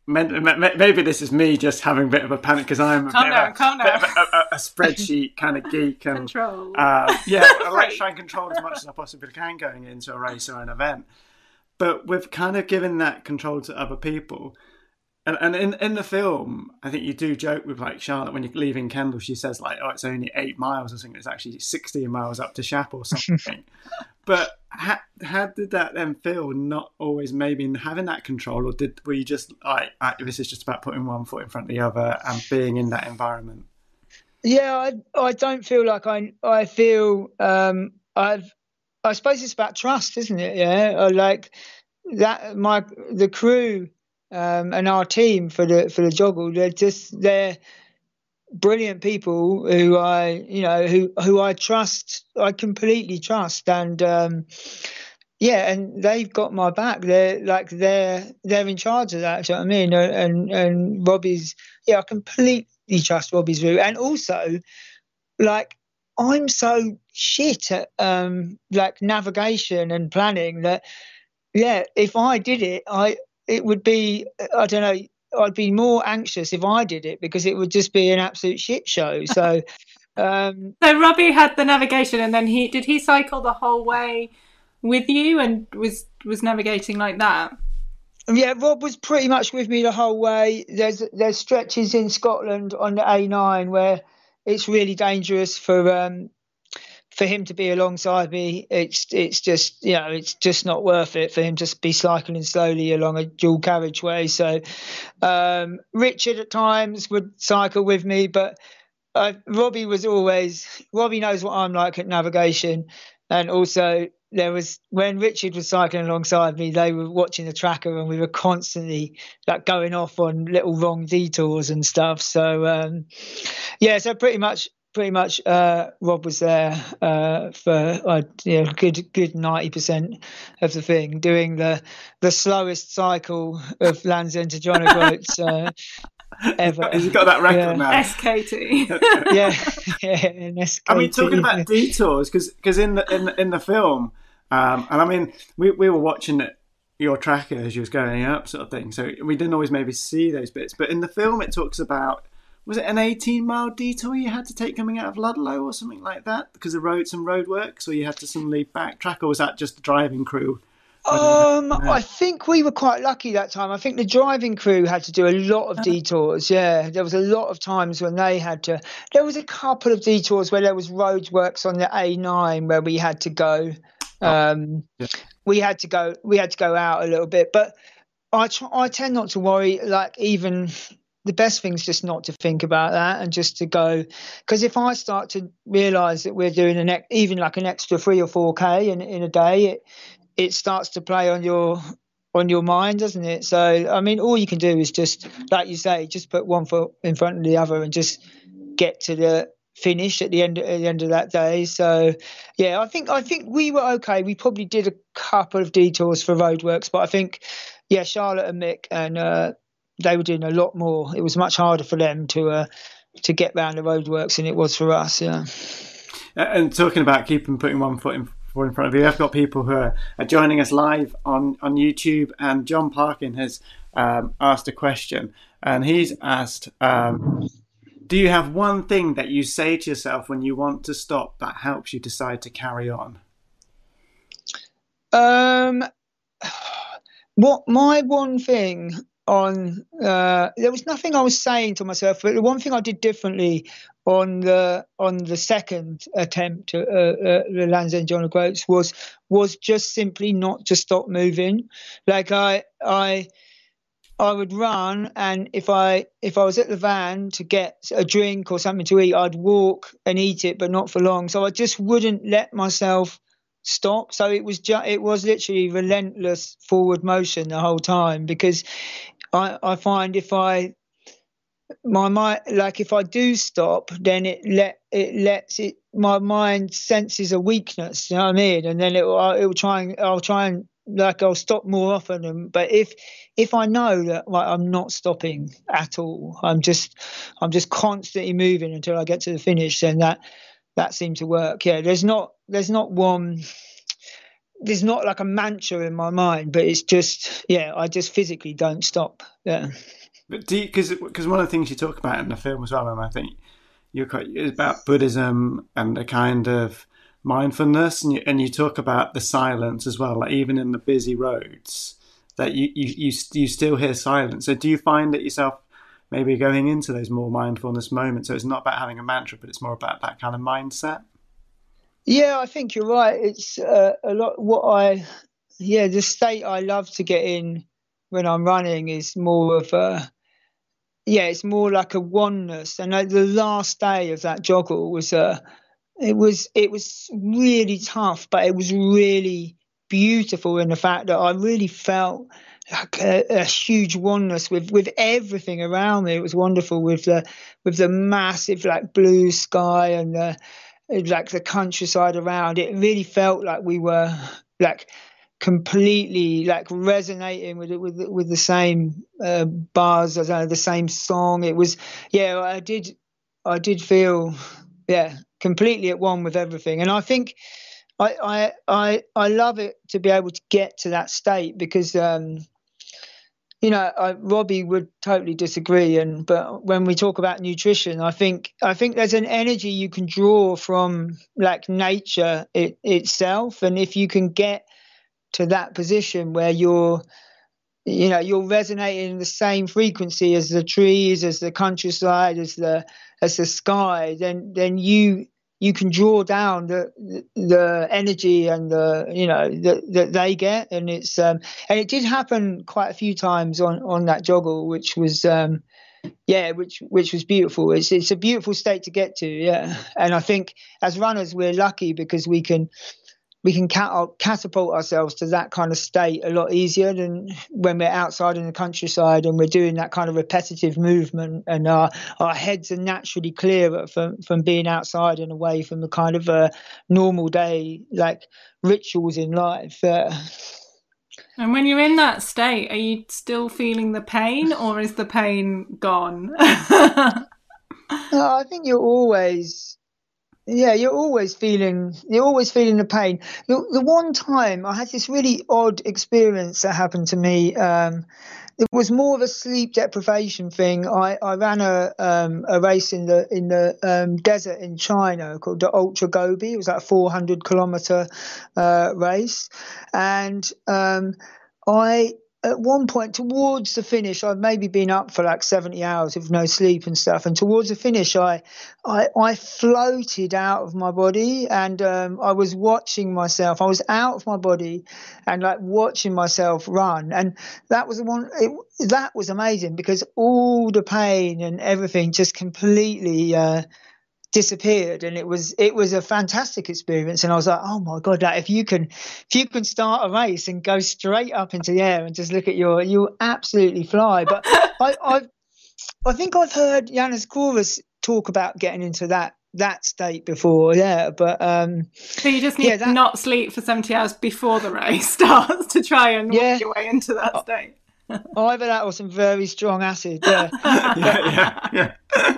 Maybe this is me just having a bit of a panic because I'm a, calm bit, down, of a, calm bit down. of a, a, a spreadsheet kind of geek. And, control. Uh, yeah, I like to try and control as much as I possibly can going into a race or an event. But with kind of giving that control to other people, And, and in, in the film, I think you do joke with like Charlotte when you're leaving Kendal. She says like, "Oh, it's only eight miles." I think it's actually sixteen miles up to Shap or something. But how, how did that then feel? Not always maybe having that control, or did were you just like, this is just about putting one foot in front of the other and being in that environment? Yeah, I I don't feel like I I feel um, I've I suppose it's about trust, isn't it? Yeah, I like that. My the crew. Um, and our team for the for the joggle, they're just they're brilliant people who I you know who who I trust, I completely trust, and um, yeah, and they've got my back. They're like they're they're in charge of that. Do you know what I mean? And and Robbie's yeah, I completely trust Robbie's route, and also like I'm so shit at um, like navigation and planning that yeah, if I did it, I. It would be, I don't know, I'd be more anxious if I did it because it would just be an absolute shit show. So, um, so Robbie had the navigation, and then he did he cycle the whole way with you and was was navigating like that? Yeah, Rob was pretty much with me the whole way. There's there's stretches in Scotland on the A nine where it's really dangerous for um, for him to be alongside me. It's it's just you know it's just not worth it for him to be cycling slowly along a dual carriageway. So um, Richard at times would cycle with me, but uh, Robbie was always Robbie knows what I'm like at navigation, and also there was when Richard was cycling alongside me, they were watching the tracker and we were constantly like going off on little wrong detours and stuff. So um, yeah, so pretty much. Pretty much, uh, Rob was there uh, for uh, you know, good good ninety percent of the thing, doing the the slowest cycle of Land's End to John O'Groats uh, ever. He's got that record yeah. now. S K T. yeah, yeah. An S K T. I mean, talking about detours, because because in the in the, in the film, um, and I mean, we we were watching it. Your tracker as you was going up, sort of thing. So we didn't always maybe see those bits, but in the film, it talks about. Was it an eighteen mile detour you had to take coming out of Ludlow or something like that because of road some road works, or you had to suddenly backtrack, or was that just the driving crew? Um, I think we were quite lucky that time. I think the driving crew had to do a lot of detours. Yeah, there was a lot of times when they had to. There was a couple of detours where there was road works on the A nine where we had to go. Um, yeah. We had to go. We had to go out a little bit, but I try, I tend not to worry. Like even. The best thing is just not to think about that and just to go, because if I start to realise that we're doing an even like an extra three or four k in in a day, it it starts to play on your on your mind, doesn't it? So I mean, all you can do is just, like you say, just put one foot in front of the other and just get to the finish at the end at the end of that day. So yeah, I think I think we were okay. We probably did a couple of detours for roadworks, but I think yeah, Charlotte and Mick and. Uh, They were doing a lot more. It was much harder for them to uh, to get round the roadworks than it was for us. Yeah. And talking about keeping putting one foot in, in front of you, I've got people who are, are joining us live on, on YouTube, and John Parkin has um, asked a question, and he's asked, um, do you have one thing that you say to yourself when you want to stop that helps you decide to carry on? Um, what my one thing. On uh, there was nothing I was saying to myself, but the one thing I did differently on the on the second attempt at uh, uh, the Land's End John O'Groats was was just simply not to stop moving. Like I I I would run, and if I if I was at the van to get a drink or something to eat, I'd walk and eat it, but not for long. So I just wouldn't let myself stop. So it was just it was literally relentless forward motion the whole time, because I, I find if I my mind like if I do stop, then it let it lets it my mind senses a weakness, you know what I mean, and then it will it will try and I'll try and like I'll stop more often. And, but if if I know that like I'm not stopping at all, I'm just I'm just constantly moving until I get to the finish, then that that seemed to work. Yeah, there's not there's not one. There's not like a mantra in my mind, but it's just, yeah, I just physically don't stop. Yeah. But do you, because because one of the things you talk about in the film as well, and I think you're quite, it's about Buddhism and a kind of mindfulness, and you, and you talk about the silence as well, like even in the busy roads, that you, you, you, you still hear silence. So do you find that yourself maybe going into those more mindfulness moments? So it's not about having a mantra, but it's more about that kind of mindset? Yeah, I think you're right. It's uh, a lot what I, yeah, the state I love to get in when I'm running is more of a, yeah, it's more like a oneness. And like the last day of that joggle was a, it was, it was really tough, but it was really beautiful in the fact that I really felt like a, a huge oneness with, with everything around me. It was wonderful with the, with the massive like blue sky and the, like the countryside around. It really felt like we were like completely like resonating with it with with the same uh, bars, as uh, the same song. It was, yeah, I did I did feel yeah completely at one with everything. And I think I I I, I love it to be able to get to that state, because um you know, I, Robbie would totally disagree. And but when we talk about nutrition, I think I think there's an energy you can draw from like nature it, itself, and if you can get to that position where you're, you know, you're resonating in the same frequency as the trees, as the countryside, as the as the sky, then then you you can draw down the the energy and the, you know, that that they get. And it's um and it did happen quite a few times on on that joggle, which was um yeah which which was beautiful. It's it's a beautiful state to get to, yeah. And I think as runners we're lucky because we can we can cat- catapult ourselves to that kind of state a lot easier than when we're outside in the countryside and we're doing that kind of repetitive movement, and our, our heads are naturally clearer from, from being outside and away from the kind of uh, normal day, like rituals in life. Uh, and when you're in that state, are you still feeling the pain, or is the pain gone? no, I think you're always... Yeah, you're always feeling, you're always feeling the pain. The, the one time I had this really odd experience that happened to me. Um, it was more of a sleep deprivation thing. I, I ran a um, a race in the in the um, desert in China called the Ultra Gobi. It was like a four hundred kilometer uh, race, and um, I. At one point, towards the finish, I'd maybe been up for like seventy hours with no sleep and stuff. And towards the finish, I, I, I floated out of my body, and um, I was watching myself. I was out of my body, and like watching myself run. And that was the one. It, that was amazing, because all the pain and everything just completely uh, disappeared, and it was it was a fantastic experience. And I was like, oh my god, like if you can if you can start a race and go straight up into the air and just look at your, you absolutely fly. But I I've, I think I've heard Yanis Kouros talk about getting into that that state before, yeah. But um so you just need yeah, that, to not sleep for seventy hours before the race starts to try and yeah. work your way into that state. Either that or some very strong acid. Yeah, yeah, yeah, yeah.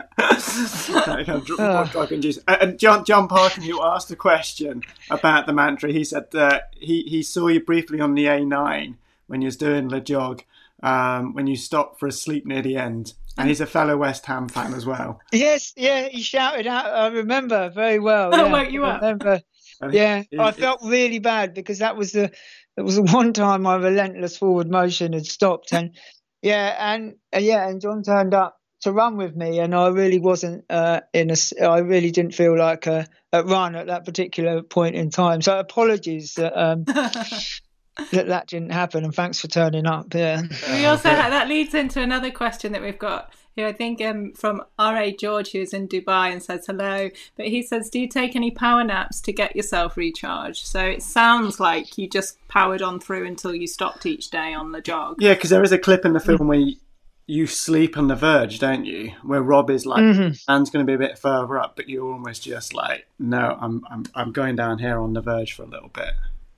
Kind of drug, drug induced. And John, John Parkin, you asked a question about the mantra. He said that he, he saw you briefly on the A nine when you was doing the jog, um, when you stopped for a sleep near the end. And he's a fellow West Ham fan as well. Yes, yeah, he shouted out. I remember very well. Oh, yeah. woke you up. I remember. Yeah, he, I felt really bad because that was the it was the one time my relentless forward motion had stopped, and yeah, and uh, yeah, and John turned up to run with me, and I really wasn't uh, in a. I really didn't feel like a, a run at that particular point in time. So apologies that um, that that didn't happen, and thanks for turning up. Yeah. We also have, that leads into another question that we've got here, I think um, from R A George, who's in Dubai and says hello. But he says, do you take any power naps to get yourself recharged? So it sounds like you just powered on through until you stopped each day on the jog. Yeah, because there is a clip in the film where you, you sleep on the verge, don't you? Where Rob is like, mm-hmm. hand's going to be a bit further up, but you're almost just like, no, I'm I'm I'm going down here on the verge for a little bit.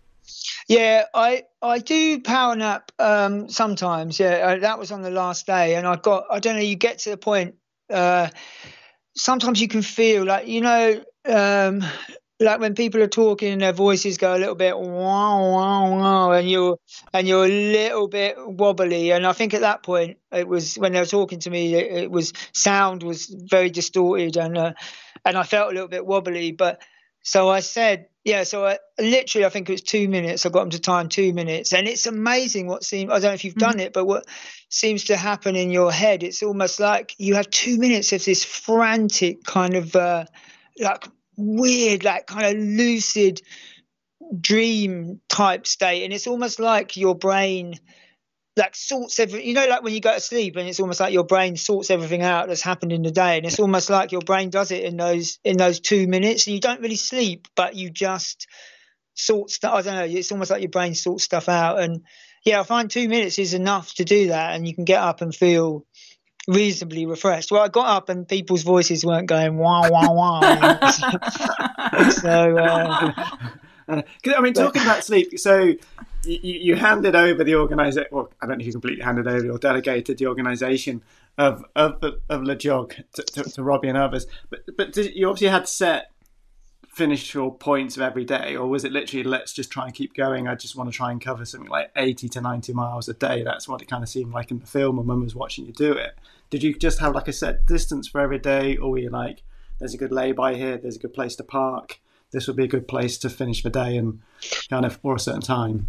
Yeah, I I do power nap um, sometimes. Yeah, uh, that was on the last day, and I got I don't know. You get to the point. Uh, sometimes you can feel like, you know, um, like when people are talking and their voices go a little bit wow wow wow, and you're and you're a little bit wobbly. And I think at that point it was when they were talking to me, it, it was sound was very distorted, and uh, and I felt a little bit wobbly. But so I said Yeah, so I, literally, I think it was two minutes. I got them to time two minutes, and it's amazing what seems. I don't know if you've Mm-hmm. done it, but what seems to happen in your head, it's almost like you have two minutes of this frantic kind of, uh, like weird, like kind of lucid dream type state, and it's almost like your brain like sorts every, you know, like when you go to sleep and it's almost like your brain sorts everything out that's happened in the day, and it's almost like your brain does it in those in those two minutes, and you don't really sleep, but you just sort stuff. I don't know, it's almost like your brain sorts stuff out. And yeah, I find two minutes is enough to do that, and you can get up and feel reasonably refreshed. Well, I got up and people's voices weren't going wow wow wow. so uh, I mean, talking about sleep, so you, you handed over the organisation. Well, I don't know if you completely handed over or delegated the organisation of of of Le Jog to, to, to Robbie and others. But but did, you obviously had set finish your points of every day, or was it literally let's just try and keep going? I just want to try and cover something like eighty to ninety miles a day. That's what it kind of seemed like in the film when Mum was watching you do it. Did you just have like a set distance for every day, or were you like, there's a good lay-by here, there's a good place to park, this would be a good place to finish the day and kind of for a certain time?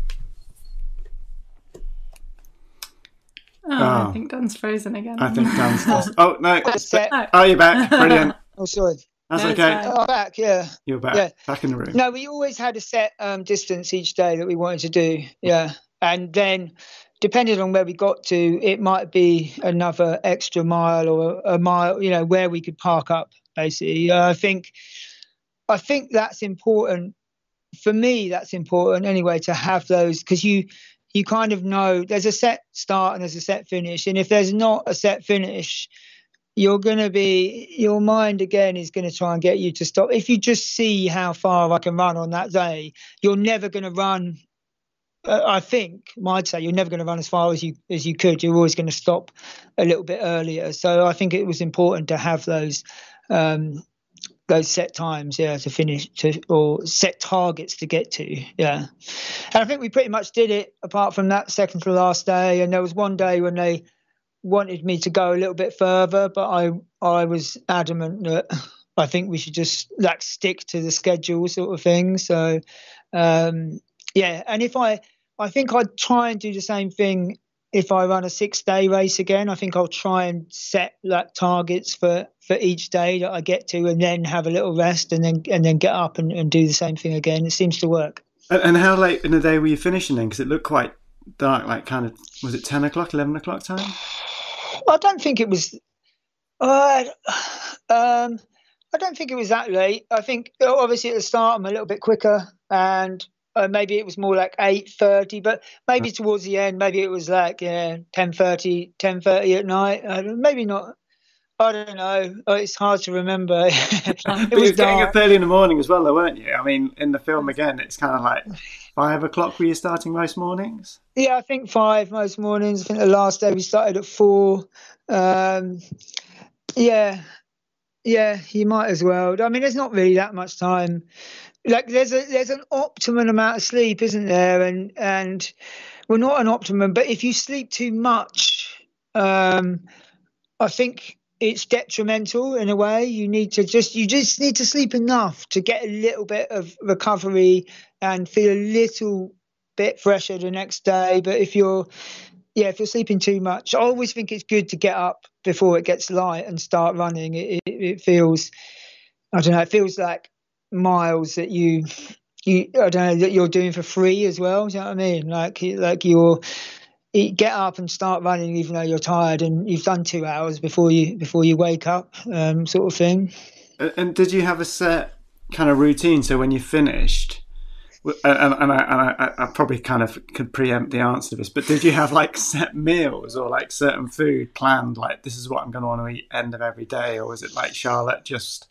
Oh, oh. I think Dan's frozen again. I think Dan's lost. Oh, no. Oh, oh, you're back. Brilliant. Oh, sorry. That's no, okay. Oh, back, yeah. You're back. Yeah. Back in the room. No, we always had a set um, distance each day that we wanted to do. Yeah. And then depending on where we got to, it might be another extra mile or a mile, you know, where we could park up, basically. Uh, I think, I think that's important. For me, that's important anyway, to have those, because you, you kind of know there's a set start and there's a set finish. And if there's not a set finish, you're going to be, your mind again is going to try and get you to stop. If you just see how far I can run on that day, you're never going to run. Uh, I think, I'd say you're never going to run as far as you as you could. You're always going to stop a little bit earlier. So I think it was important to have those um, those set times, yeah, to finish, to or set targets to get to, yeah. And I think we pretty much did it, apart from that second to last day. And there was one day when they wanted me to go a little bit further, but I I was adamant that I think we should just like stick to the schedule sort of thing. So um, yeah, and if I I think I'd try and do the same thing if I run a six day race again. I think I'll try and set like targets for for each day that I get to, and then have a little rest, and then and then get up and, and do the same thing again. It seems to work. And, and how late in the day were you finishing then? Because it looked quite dark, like kind of, was it ten o'clock, eleven o'clock time? I don't think it was. Uh, um, I don't think it was that late. I think obviously at the start I'm a little bit quicker, and uh, maybe it was more like eight thirty. But maybe towards the end, maybe it was like yeah, ten thirty, ten thirty at night. Uh, maybe not. I don't know. It's hard to remember. It but was you were getting dark. up early in the morning as well, though, weren't you? I mean, in the film again, it's kind of like five o'clock. Were you starting most mornings? Yeah, I think five most mornings. I think the last day we started at four. Um, yeah, yeah, you might as well. I mean, there's not really that much time. Like, there's a there's an optimum amount of sleep, isn't there? And and well, not an optimum, but if you sleep too much, um, I think it's detrimental in a way. You need to just you just need to sleep enough to get a little bit of recovery and feel a little bit fresher the next day. But if you're yeah, if you're sleeping too much, I always think it's good to get up before it gets light and start running. It, it, it feels, I don't know, it feels like miles that you you I don't know that you're doing for free as well. Do you know what I mean? Like like you're. You get up and start running even though you're tired and you've done two hours before you before you wake up, um, sort of thing. And did you have a set kind of routine? So when you finished, and, and, I, and I, I probably kind of could preempt the answer to this, but did you have like set meals or like certain food planned? Like, this is what I'm going to want to eat end of every day, or was it like Charlotte just?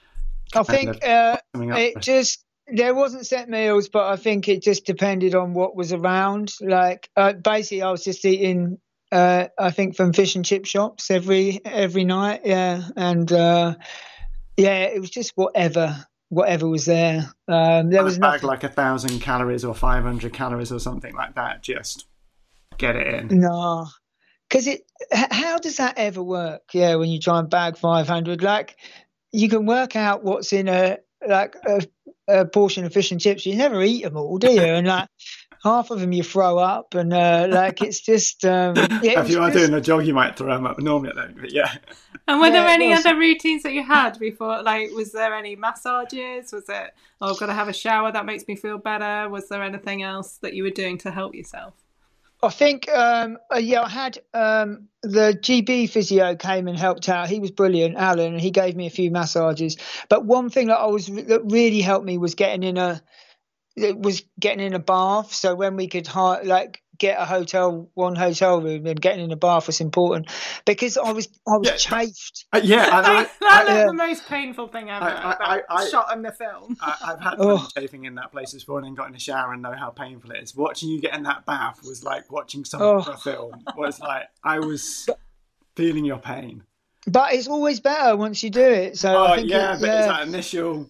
I think uh, it just. There wasn't set meals, but I think it just depended on what was around. Like uh, basically, I was just eating, uh, I think, from fish and chip shops every every night. Yeah, and uh, yeah, it was just whatever whatever was there. Um, there was nothing like a thousand calories or five hundred calories or something like that. Just get it in. No, because it. How does that ever work? Yeah, when you try and bag five hundred, like you can work out what's in a like a a portion of fish and chips, you never eat them all, do you? And like half of them you throw up, and uh, like it's just. Um, yeah, if you are just... doing a jog, you might throw them up. Normally, I don't. But yeah. And were Yeah, there any was. other routines that you had before? Like, was there any massages? Was it, oh, I've got to have a shower, that makes me feel better? Was there anything else that you were doing to help yourself? I think, um, uh, yeah, I had um, the G B physio came and helped out. He was brilliant, Alan, and he gave me a few massages. But one thing that I was that really helped me was getting in a it was getting in a bath. So when we could hire, like get a hotel, one hotel room, and getting in a bath was important because I was I was Yeah, chafed. Uh, yeah, I, I, that I, looked yeah. the most painful thing ever I- I- about I- I- shot in the film. I, I've had Oh. fun chafing in that place before and then got in the shower and know how painful it is. Watching you get in that bath was like watching some Oh. horror film. Was like I was feeling your pain. But it's always better once you do it. So Oh I think yeah, it, but yeah, it's that initial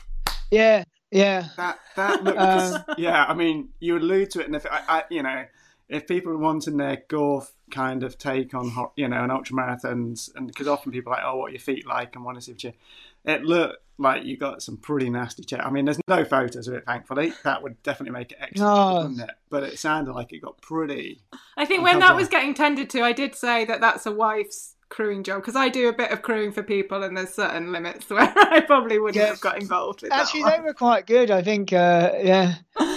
yeah, yeah. that that looked. Um, yeah, I mean, you allude to it, and if I, I you know, if people are wanting their golf kind of take on, ho- you know, an ultra marathons, and because often people are like, oh, what are your feet like, and want to see if you. It looked like you got some pretty nasty check. I mean, there's no photos of it, thankfully. That would definitely make it extra, No. wouldn't it? But it sounded like it got pretty. I think when that Uncomfortable. was getting tended to, I did say that that's a wife's crewing job, because I do a bit of crewing for people, and there's certain limits where I probably wouldn't Yeah. have got involved with Actually, that they one. were quite good. I think, uh, yeah,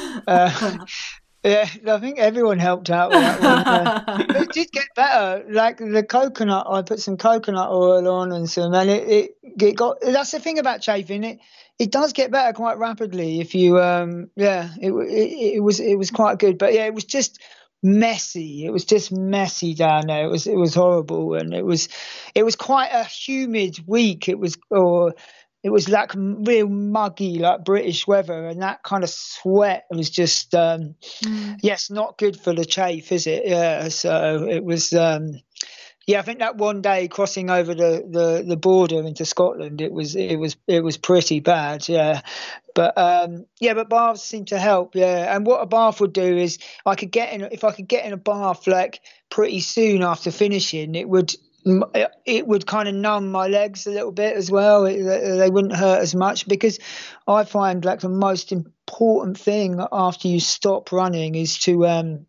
uh, yeah. I think everyone helped out with that one. Uh, but it did get better. Like the coconut, I put some coconut oil on and some, and it it, it got. That's the thing about chafing. It it does get better quite rapidly if you, um, yeah. It it, it was it was quite good, but yeah, it was just messy. It was just messy down there. It was it was horrible, and it was it was quite a humid week. It was or. It was like real muggy, like British weather, and that kind of sweat was just, um, Mm. yes, not good for the chafe, is it? Yeah, so it was, um, yeah, I think that one day crossing over the, the, the border into Scotland, it was it was it was pretty bad, yeah. But um, yeah, but baths seem to help, yeah. And what a bath would do is, I could get in if I could get in a bath like pretty soon after finishing, it would. It would kind of numb my legs a little bit as well. It, they wouldn't hurt as much, because I find like the most important thing after you stop running is to um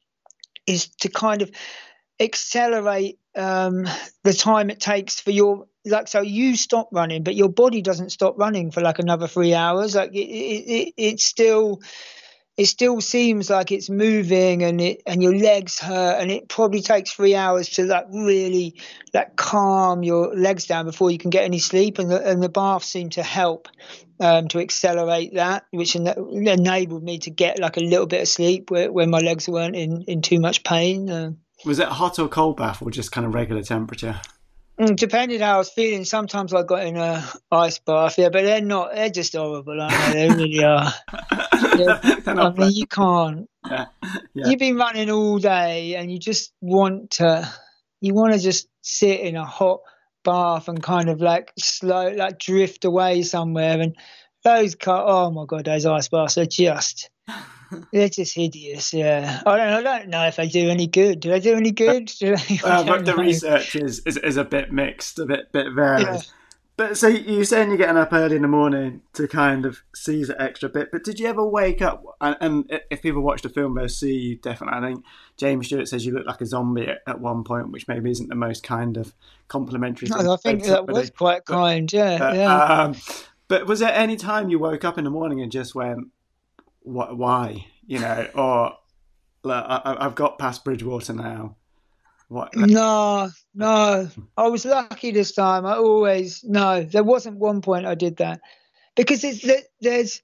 is to kind of accelerate um the time it takes for your like so you stop running, but your body doesn't stop running for like another three hours. Like it it, it it's still. It still seems like it's moving, and it and your legs hurt, and it probably takes three hours to like really like calm your legs down before you can get any sleep. And the and the bath seemed to help um, to accelerate that, which en- enabled me to get like a little bit of sleep where, when my legs weren't in, in too much pain. Uh, Was it a hot or cold bath, or just kind of regular temperature? Depending how I was feeling, sometimes I got in a ice bath, yeah, but they're not, they're just horrible, aren't they? They really are. Yeah, They're I not mean, you can't. Yeah. Yeah. You've been running all day, and you just want to, you want to just sit in a hot bath and kind of like slow, like drift away somewhere. And those, car- oh my God, those ice baths are just, they're just hideous. Yeah, I don't, I don't know if they do any good. Do they do any good? Do they, I Uh, don't but the know. research is, is is a bit mixed, a bit bit varied. Yeah. But so you're saying you're getting up early in the morning to kind of seize that extra bit. But did you ever wake up? And, and if people watch the film, they'll see you definitely. I think James Stewart says you look like a zombie at, at one point, which maybe isn't the most kind of complimentary thing. No, I to say think to that somebody. was quite But- kind. Yeah, But, yeah. um, but was there any time you woke up in the morning and just went, "What? Why?" You know, or look, I, I've got past Bridgewater now. What? No, no. I was lucky this time. I always no. There wasn't one point I did that, because it's there- there's.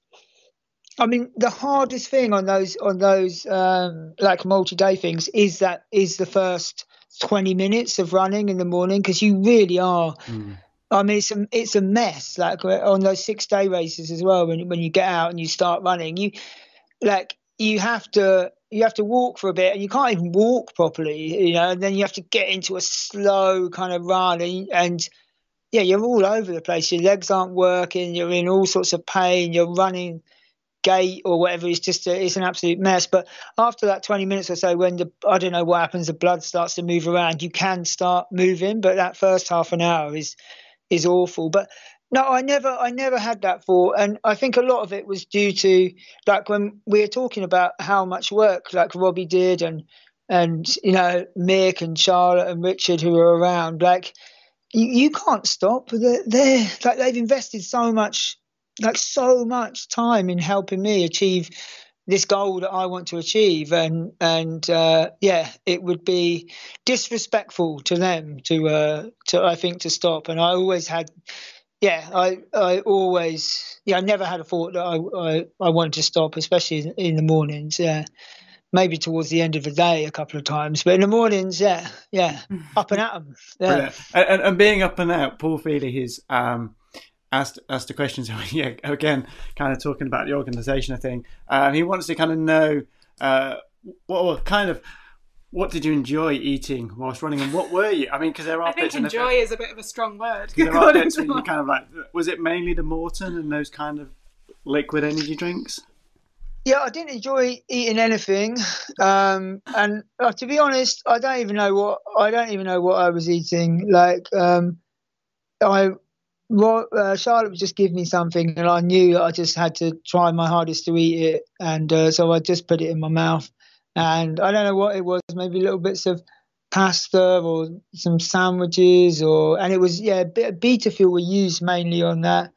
I mean, the hardest thing on those on those um, like multi-day things is that is the first twenty minutes of running in the morning, because you really are. Mm. I mean, it's a it's a mess. Like on those six-day races as well. When when you get out and you start running, you like you have to. You have to walk for a bit, and you can't even walk properly, you know. And then you have to get into a slow kind of run, and, and yeah, you're all over the place. Your legs aren't working. You're in all sorts of pain. You're running gait or whatever. It's just a, it's an absolute mess. But after that twenty minutes or so, when the I don't know what happens, the blood starts to move around. You can start moving, but that first half an hour is is awful. But No, I never, I never had that thought, and I think a lot of it was due to like when we were talking about how much work like Robbie did, and and you know Mick and Charlotte and Richard who were around. Like you, you can't stop. They're, they're like they've invested so much, like so much time in helping me achieve this goal that I want to achieve, and and uh, yeah, it would be disrespectful to them to uh, to I think to stop. And I always had. Yeah, I, I always, yeah, I never had a thought that I, I, I wanted to stop, especially in the mornings. Yeah, maybe towards the end of the day a couple of times, but in the mornings, yeah, yeah, up and at them. Yeah, and, and being up and out, Paul Feely has um, asked asked the questions. Yeah, again, kind of talking about the organisation of thing. Um, he wants to kind of know uh, what well, kind of. What did you enjoy eating whilst running, and what were you? I mean, because there are I think bits enjoy in the, is a bit of a strong word. There are bits where you kind of like, was it mainly the Morton and those kind of liquid energy drinks? Yeah, I didn't enjoy eating anything, um, and uh, to be honest, I don't even know what I don't even know what I was eating. Like, um, I, what uh, Charlotte would just give me something, and I knew that I just had to try my hardest to eat it, and uh, so I just put it in my mouth. And I don't know what it was, maybe little bits of pasta or some sandwiches, or and it was yeah, beta fuel were used mainly on that.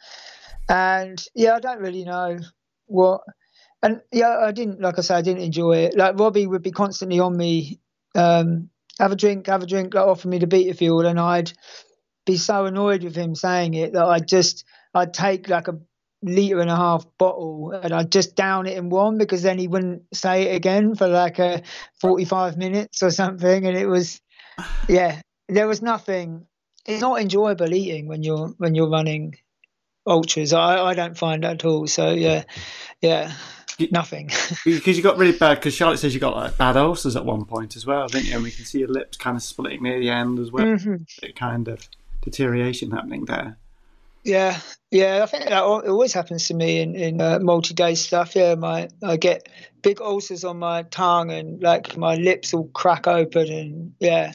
And yeah, I don't really know what. And yeah, I didn't, like I said, I didn't enjoy it. Like Robbie would be constantly on me, um, have a drink, have a drink, like offer me the beta fuel, and I'd be so annoyed with him saying it that I'd just I'd take like a litre and a half bottle and I'd just down it in one, because then he wouldn't say it again for like a forty-five minutes or something. And it was, yeah, there was nothing. It's not enjoyable eating when you're when you're running ultras. I, I don't find that at all. So yeah, yeah, nothing. Because you got really bad. Because Charlotte says you got like bad ulcers at one point as well, didn't you? And we can see your lips kind of splitting near the end as well. Mm-hmm. It kind of deterioration happening there. Yeah, yeah, I think that always happens to me in, in uh, multi-day stuff. Yeah, my I get big ulcers on my tongue, and like my lips will crack open, and yeah,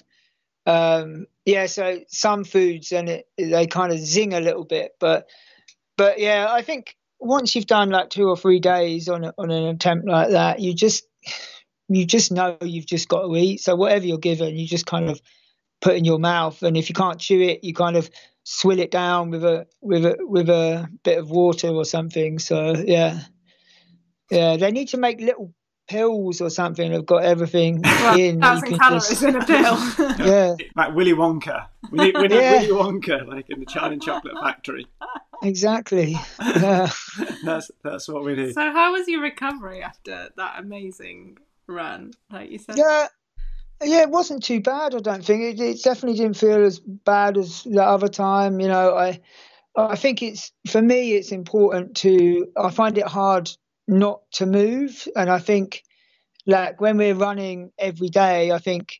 um, yeah. So some foods, and it they kind of zing a little bit, but but yeah, I think once you've done like two or three days on a, on an attempt like that, you just you just know you've just got to eat. So whatever you're given, you just kind of put in your mouth, and if you can't chew it, you kind of swill it down with a with a with a bit of water or something. So yeah, yeah, they need to make little pills or something that've got everything well, in. Thousand calories just... in a pill. Yeah, like Willy Wonka. Willy, Willy, yeah. Willy Wonka, like in the Charlie and Chocolate Factory. Exactly. Yeah. that's that's what we do. So, how was your recovery after that amazing run? Like you said. Yeah. Yeah, it wasn't too bad. I don't think it, it definitely didn't feel as bad as the other time. You know, I, I think it's for me. It's important to. I find it hard not to move, and I think, like when we're running every day, I think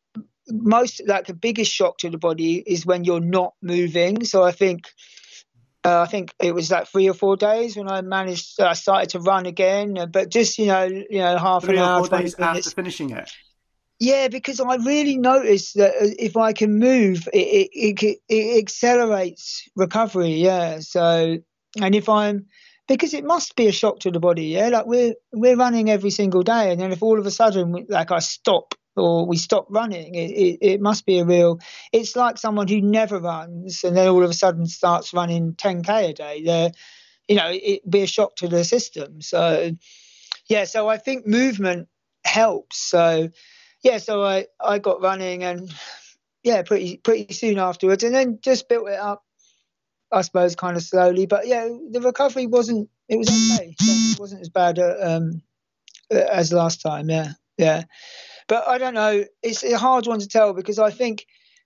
most like the biggest shock to the body is when you're not moving. So I think, uh, I think it was like three or four days when I managed. I started to run again, but just you know, you know, half three an hour, or four days after finishing it. Yeah, because I really noticed that if I can move, it, it it it accelerates recovery. Yeah. So, and if I'm, because it must be a shock to the body. Yeah. Like we're we're running every single day, and then if all of a sudden, like I stop or we stop running, it, it it must be a real. It's like someone who never runs and then all of a sudden starts running ten K a day. They're, you know, it'd be a shock to the system. So, yeah. So I think movement helps. So. Yeah, so I, I got running and yeah, pretty pretty soon afterwards, and then just built it up, I suppose, kind of slowly. But yeah, the recovery wasn't it was okay. It wasn't as bad uh, um, as last time. Yeah, yeah. But I don't know. It's a hard one to tell because I think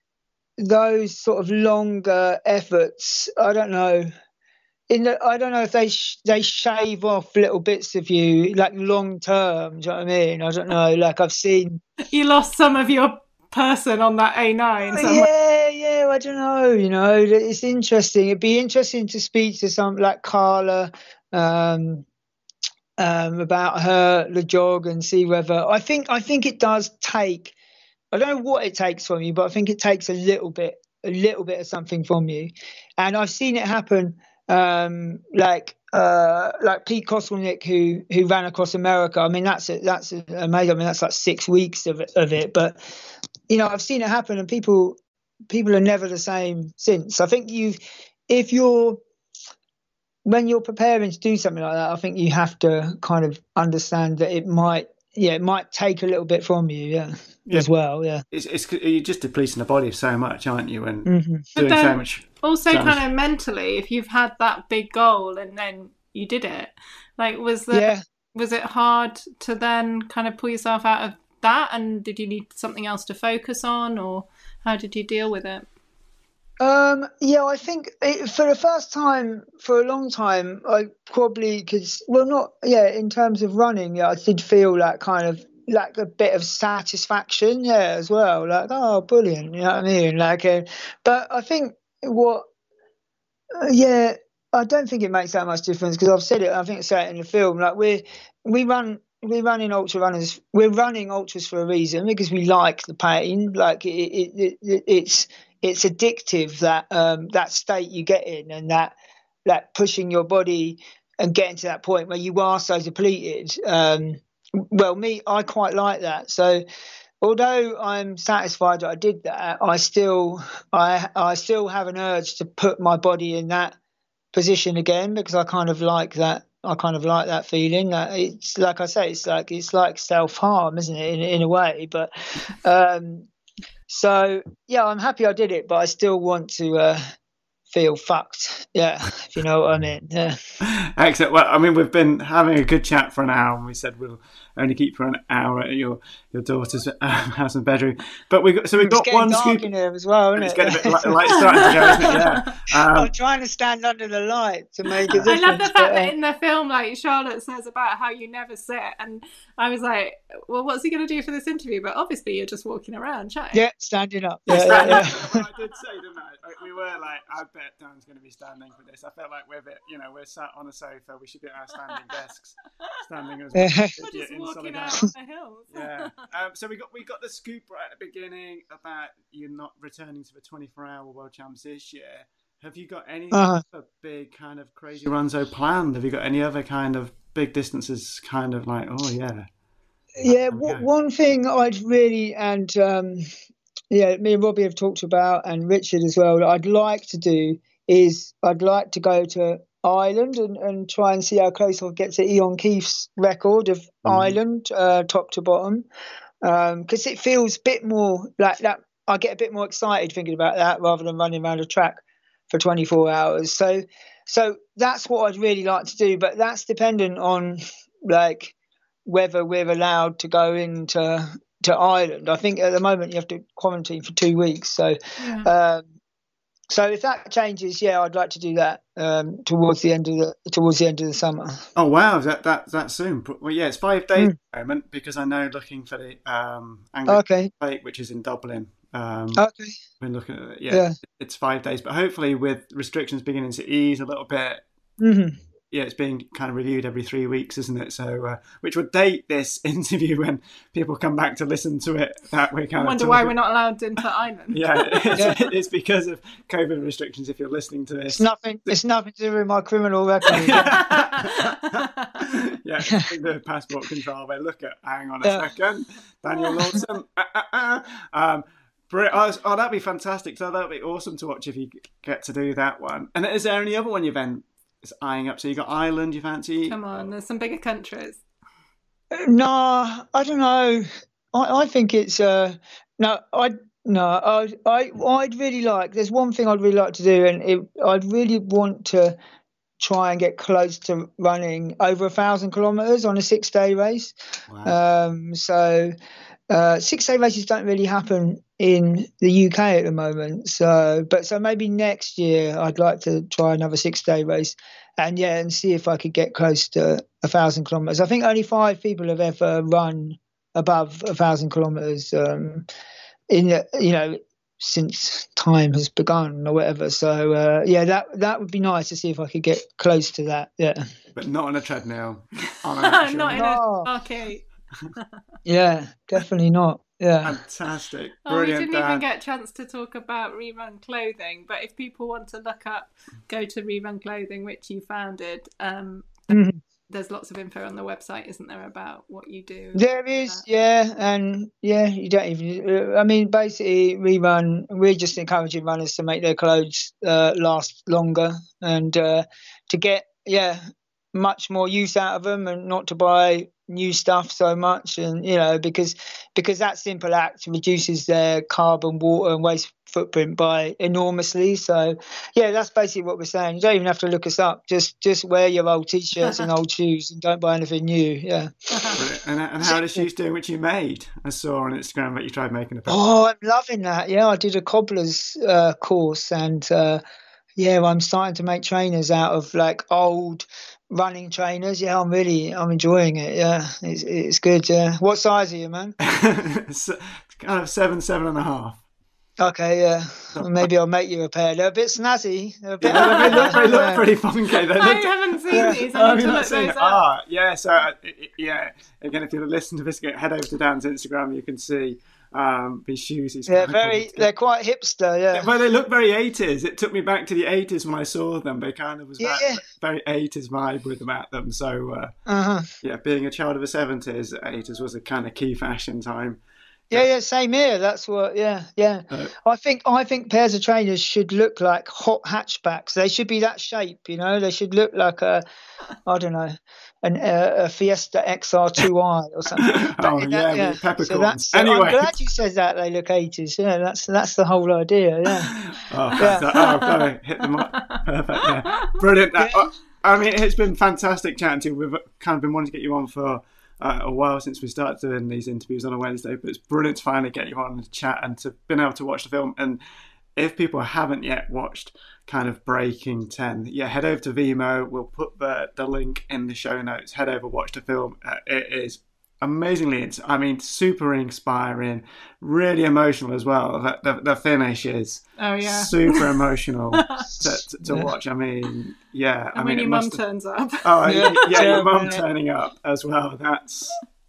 those sort of longer efforts. I don't know. In the, I don't know if they sh- they shave off little bits of you like long term. Do you know what I mean? I don't know. Like I've seen you lost some of your person on that A nine. Somewhere. Yeah, yeah. I don't know. You know, it's interesting. It'd be interesting to speak to some like Carla um, um, about her the jog and see whether I think I think it does take. I don't know what it takes from you, but I think it takes a little bit a little bit of something from you. And I've seen it happen, um, like uh, like Pete Kostelnick, who who ran across America. I mean, that's a, that's amazing. I mean, that's like six weeks of it, of it. But you know, I've seen it happen, and people people are never the same since. I think you, if you're when you're preparing to do something like that, I think you have to kind of understand that it might, yeah, it might take a little bit from you, yeah, yeah. as well, yeah. It's, it's you're just depleting the body so much, aren't you? And mm-hmm. doing so much. Also, so kind much. of mentally, if you've had that big goal and then you did it, like, was the yeah. was it hard to then kind of pull yourself out of that? And did you need something else to focus on, or how did you deal with it? Um, yeah, I think it, for the first time for a long time, I probably could, well, not, yeah, in terms of running, yeah, I did feel like kind of like a bit of satisfaction, yeah, as well. Like, oh, brilliant, you know what I mean? Like, uh, but I think what, uh, yeah, I don't think it makes that much difference because I've said it, I think I said it in the film, like we we run, we run in ultra runners, we're running ultras for a reason because we like the pain, like it, it, it it's, It's addictive, that um, that state you get in, and that that pushing your body and getting to that point where you are so depleted. Um, well, me, I quite like that. So, although I'm satisfied that I did that, I still I I still have an urge to put my body in that position again because I kind of like that. I kind of like that feeling. That it's like I say, it's like it's like self harm, isn't it? In in a way, but. Um, So, yeah, I'm happy I did it, but I still want to uh, feel fucked. Yeah, if you know what I mean. Yeah. Excellent. Well, I mean, we've been having a good chat for an hour, and we said we'll only keep for an hour at your your daughter's uh, house and bedroom. But we got so we've got it's one dark scoop in here as well, isn't it's it? getting a bit light, light starting to go, isn't it? Yeah. Um, I'm trying to stand under the light to make a difference. I love the fact but, uh, that in the film, like, Charlotte says about how you never sit, and I was like, well, what's he going to do for this interview? But obviously you're just walking around chatting. Yeah, standing up. Yeah, yeah, yeah. Well, I did say, didn't I? Like, we were like, I bet Dan's going to be standing for this. I felt like we're a bit, you know, we're sat on a sofa. We should be at our standing desks, standing as well. Yeah. We're just in walking solidarity. out on the hills. Yeah. Um, so we got we got the scoop right at the beginning about you not returning to the twenty-four hour World Champs this year. Have you got any Uh-huh. other big kind of crazy runs oh planned? Have you got any other kind of big distances? Kind of like, oh yeah. Yeah, There we w- go. one thing I'd really, and um, yeah, me and Robbie have talked about, and Richard as well, that I'd like to do is I'd like to go to Ireland and, and try and see how close I'll get to Ian Keefe's record of Ireland, uh, top to bottom, because it feels a bit more like that. I get a bit more excited thinking about that rather than running around a track for twenty-four hours. So, so that's what I'd really like to do, but that's dependent on like whether we're allowed to go into to Ireland. I think at the moment you have to quarantine for two weeks. So, Yeah. um, so if that changes, yeah, I'd like to do that um, towards the end of the towards the end of the summer. Oh wow, that that that soon. Well, yeah, it's five days Mm. at the moment because I know looking for the um Anglican Okay. Plate, which is in Dublin. Um, Okay. been looking at it. Yeah, Yeah. it's five days, but hopefully with restrictions beginning to ease a little bit. hmm Yeah, it's being kind of reviewed every three weeks, isn't it? So, uh, which would date this interview when people come back to listen to it. That we kind I wonder of why talking- we're not allowed into Ireland. Yeah, it's, Yeah. it's because of COVID restrictions. If you're listening to this, It's nothing. It's nothing to do with my criminal record. yeah, I think the passport control. They look at. Hang on a Yeah. second, Daniel Lawson. uh, uh, uh. Um, br- oh, oh, that'd be fantastic. So that'd be awesome to watch if you get to do that one. And is there any other one you've been eyeing up? So you got Ireland. You fancy? Come on, there's some bigger countries. No, I don't know. I, I think it's uh no. I no. I I I'd really like. There's one thing I'd really like to do, and it, I'd really want to try and get close to running over a thousand kilometres on a six-day race. Wow. Um, so uh, six-day races don't really happen in the U K at the moment. So, but so maybe next year I'd like to try another six-day race, and yeah, and see if I could get close to a thousand kilometres. I think only five people have ever run above a thousand kilometres um, in the, you know, since time has begun or whatever. So uh, yeah, that that would be nice to see if I could get close to that. Yeah, But not on a treadmill. On an actual- Not in No. a arcade. yeah, definitely not. Yeah. Fantastic. Oh, we Brilliant, didn't Dan. even get a chance to talk about Rerun Clothing, but if people want to look up, go to Rerun Clothing, which you founded. Um, Mhm. There's lots of info on the website, isn't there, about what you do? There is, yeah, and yeah, you don't even. Uh, I mean, basically, we run. We're just encouraging runners to make their clothes uh, last longer and uh, to get, yeah, much more use out of them, and not to buy new stuff so much. And you know, because because that simple act reduces their carbon, water, and waste footprint by enormously. So yeah, that's basically what we're saying. You don't even have to look us up. Just just wear your old t-shirts and old shoes and don't buy anything new. Yeah. and, and how are the shoes doing which you made? I saw on Instagram that you tried making a pair. Oh, I'm loving that. Yeah, I did a cobbler's uh, course, and uh, yeah, I'm starting to make trainers out of like old running trainers. Yeah, I'm really, I'm enjoying it. Yeah, it's it's good. Yeah. What size are you, man? So, kind of seven, seven and a half. Okay, yeah. Well, maybe I'll make you a pair. They're a bit snazzy. They're a bit. Yeah, they look, they look yeah. pretty funky. They look, I haven't seen Yeah. these. Oh, I have need you to not look seen those it? up. Ah, yeah. So, uh, yeah. Again, if you're listening to this, get- head over to Dan's Instagram. You can see um, these shoes. He's Yeah, kind of very. put together. They're quite hipster. Yeah. Well, they look very eighties. It took me back to the eighties when I saw them. They kind of was Yeah. that very eighties vibe with them at them. So, uh, Uh huh. yeah, being a child of the seventies, eighties was a kind of key fashion time. Yeah, yeah, same here. That's what. Yeah, yeah. Uh, I think I think pairs of trainers should look like hot hatchbacks. They should be that shape, you know. They should look like a, I don't know, an uh, a Fiesta X R two i or something. Oh, That- yeah, that- with peppercorns. So that's, Anyway. I'm glad you said that. They look eighties. Yeah, that's that's the whole idea. Yeah. Oh, Yeah. so- oh, I've got to hit them up. Perfect. Yeah. Brilliant. Uh, uh, I mean, it's been fantastic chatting to you. We've kind of been wanting to get you on for uh, a while since we started doing these interviews on a Wednesday, but it's brilliant to finally get you on and chat and to been able to watch the film. And if people haven't yet watched kind of Breaking ten, yeah, head over to Vimeo. We'll put the, the link in the show notes. Head over, watch the film. Uh, it is amazingly, it's, I mean, super inspiring, really emotional as well. The, the, the finish is Oh, yeah. super emotional to, to, to Yeah. watch. I mean, yeah. And I when mean, your it mum must have, turns up. oh, Yeah. yeah, yeah, your mum Yeah. turning up as well. That's,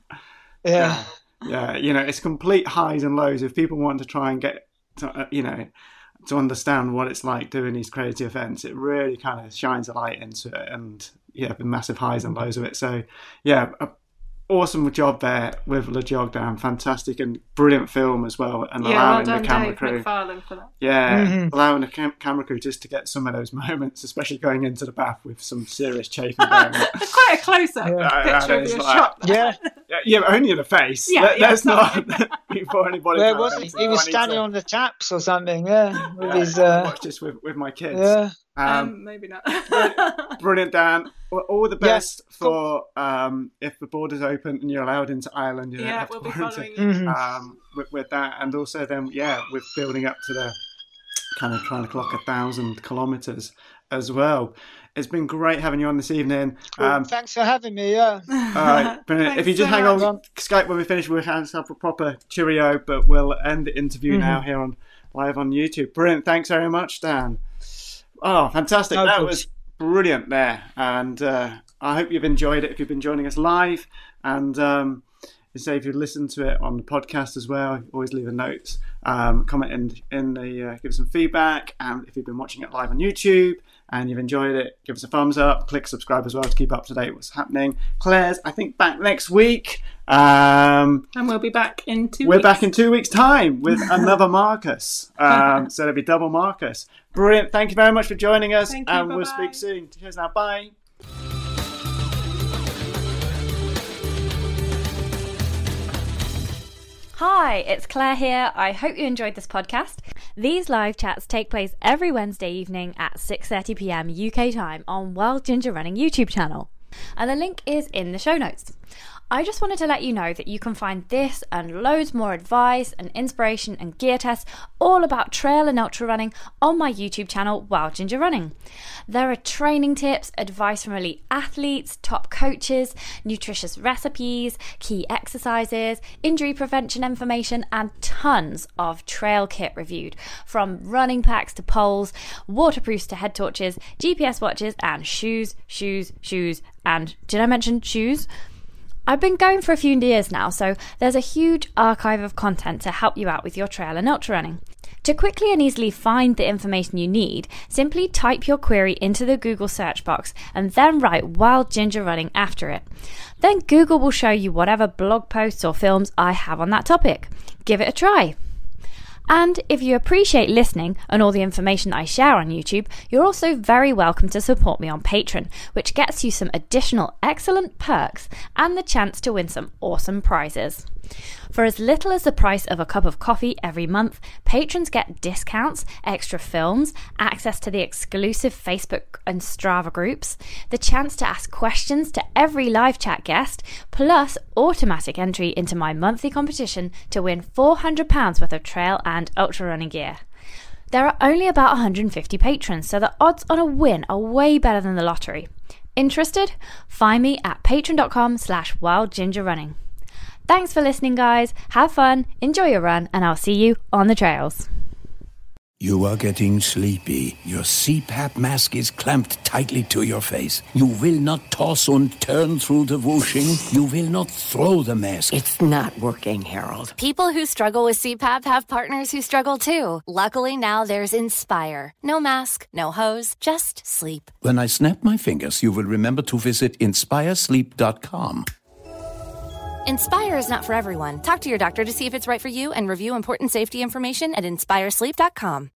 Yeah. yeah, you know, it's complete highs and lows. If people want to try and get, to, uh, you know, to understand what it's like doing these crazy events, it really kind of shines a light into it. And yeah, the massive highs and lows of it. So yeah, a, awesome job there with Le Jog Dan. Fantastic and brilliant film as well. And Yeah, well allowing done, the camera Dave crew. McFarlane, for that. Yeah, Mhm. allowing the cam- camera crew just to get some of those moments, especially going into the bath with some serious chafing going on. Quite a close-up Yeah. picture That of is your like- shop. Yeah. Yeah, yeah, but only in the face. Yeah, Let, yeah, let's sorry. not before anybody. Where kind was of he? thinks, He was "Oh, I need standing to-" on the taps or something. Yeah. With Yeah, his. I Uh, watched this with, with my kids. yeah. Um, Um, maybe not. Brilliant, Dan. Well, all the Yeah, best for um, if the borders open and you're allowed into Ireland. You don't Yeah, have to we'll be quarantine. following you. Mhm. um, with, with that, and also then yeah, with building up to the kind of trying to clock a thousand kilometers as well. It's been great having you on this evening. Cool. Um, Thanks for having me. Yeah. all right, brilliant. If Thanks you just so hang much. on, Skype when we finish, we'll have a proper cheerio, but we'll end the interview Mhm. now here on live on YouTube. Brilliant. Thanks very much, Dan. Oh, fantastic. No that problem. was brilliant there. And uh, I hope you've enjoyed it if you've been joining us live. And um, say if you listen to it on the podcast as well, always leave a note, um, comment in, in the, uh, give us some feedback. And if you've been watching it live on YouTube and you've enjoyed it, give us a thumbs up, click subscribe as well to keep up to date with what's happening. Claire's, I think, back next week. Um, And we'll be back in two we're weeks. back in two weeks' time with another Marcus. Um, so it'll be double Marcus. Brilliant. Thank you very much for joining us. Thank you, and we'll bye-bye. speak soon. Cheers now. Bye. Hi, it's Claire here. I hope you enjoyed this podcast. These live chats take place every Wednesday evening at six thirty p m U K time on Wild Ginger Running YouTube channel. And the link is in the show notes. I just wanted to let you know that you can find this and loads more advice and inspiration and gear tests all about trail and ultra running on my YouTube channel, Wild Ginger Running. There are training tips, advice from elite athletes, top coaches, nutritious recipes, key exercises, injury prevention information, and tons of trail kit reviewed, from running packs to poles, waterproofs to head torches, G P S watches, and shoes, shoes, shoes, and did I mention shoes? I've been going for a few years now, so there's a huge archive of content to help you out with your trail and ultra running. To quickly and easily find the information you need, simply type your query into the Google search box and then write Wild Ginger Running after it. Then Google will show you whatever blog posts or films I have on that topic. Give it a try. And if you appreciate listening and all the information I share on YouTube, you're also very welcome to support me on Patreon, which gets you some additional excellent perks and the chance to win some awesome prizes. For as little as the price of a cup of coffee every month, patrons get discounts, extra films, access to the exclusive Facebook and Strava groups, the chance to ask questions to every live chat guest, plus automatic entry into my monthly competition to win four hundred pounds worth of trail and ultra running gear. There are only about one hundred fifty patrons, so the odds on a win are way better than the lottery. Interested? Find me at patreon.com slash wildgingerrunning. Thanks for listening, guys. Have fun, enjoy your run, and I'll see you on the trails. You are getting sleepy. Your C PAP mask is clamped tightly to your face. You will not toss and turn through the whooshing. You will not throw the mask. It's not working, Harold. People who struggle with C PAP have partners who struggle too. Luckily, now there's Inspire. No mask, no hose, just sleep. When I snap my fingers, you will remember to visit inspire sleep dot com. Inspire is not for everyone. Talk to your doctor to see if it's right for you and review important safety information at inspire sleep dot com.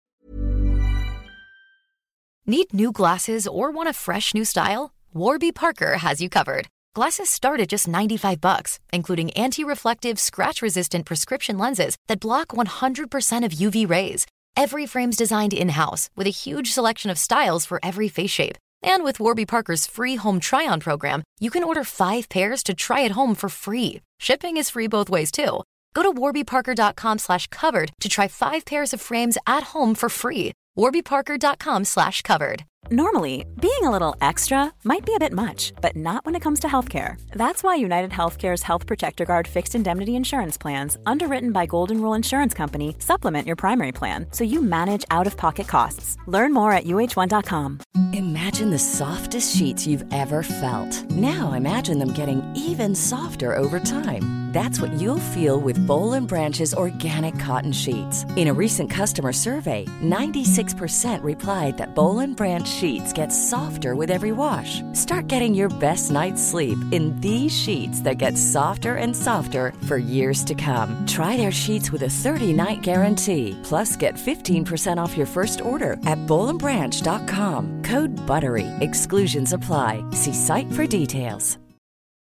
Need new glasses or want a fresh new style? Warby Parker has you covered. Glasses start at just ninety-five bucks, including anti-reflective, scratch-resistant prescription lenses that block one hundred percent of U V rays. Every frame's designed in-house with a huge selection of styles for every face shape. And with Warby Parker's free home try-on program, you can order five pairs to try at home for free. Shipping is free both ways, too. Go to warbyparker.com slash covered to try five pairs of frames at home for free. warbyparker.com slash covered. Normally, being a little extra might be a bit much, but not when it comes to healthcare. That's why United Healthcare's Health Protector Guard fixed indemnity insurance plans, underwritten by Golden Rule Insurance Company, supplement your primary plan so you manage out-of-pocket costs. Learn more at U H one dot com. Imagine the softest sheets you've ever felt. Now imagine them getting even softer over time. That's what you'll feel with Boll and Branch's organic cotton sheets. In a recent customer survey, ninety-six percent replied that Boll and Branch sheets get softer with every wash. Start getting your best night's sleep in these sheets that get softer and softer for years to come. Try their sheets with a thirty-night guarantee. Plus, get fifteen percent off your first order at boll and branch dot com. Code BUTTERY. Exclusions apply. See site for details.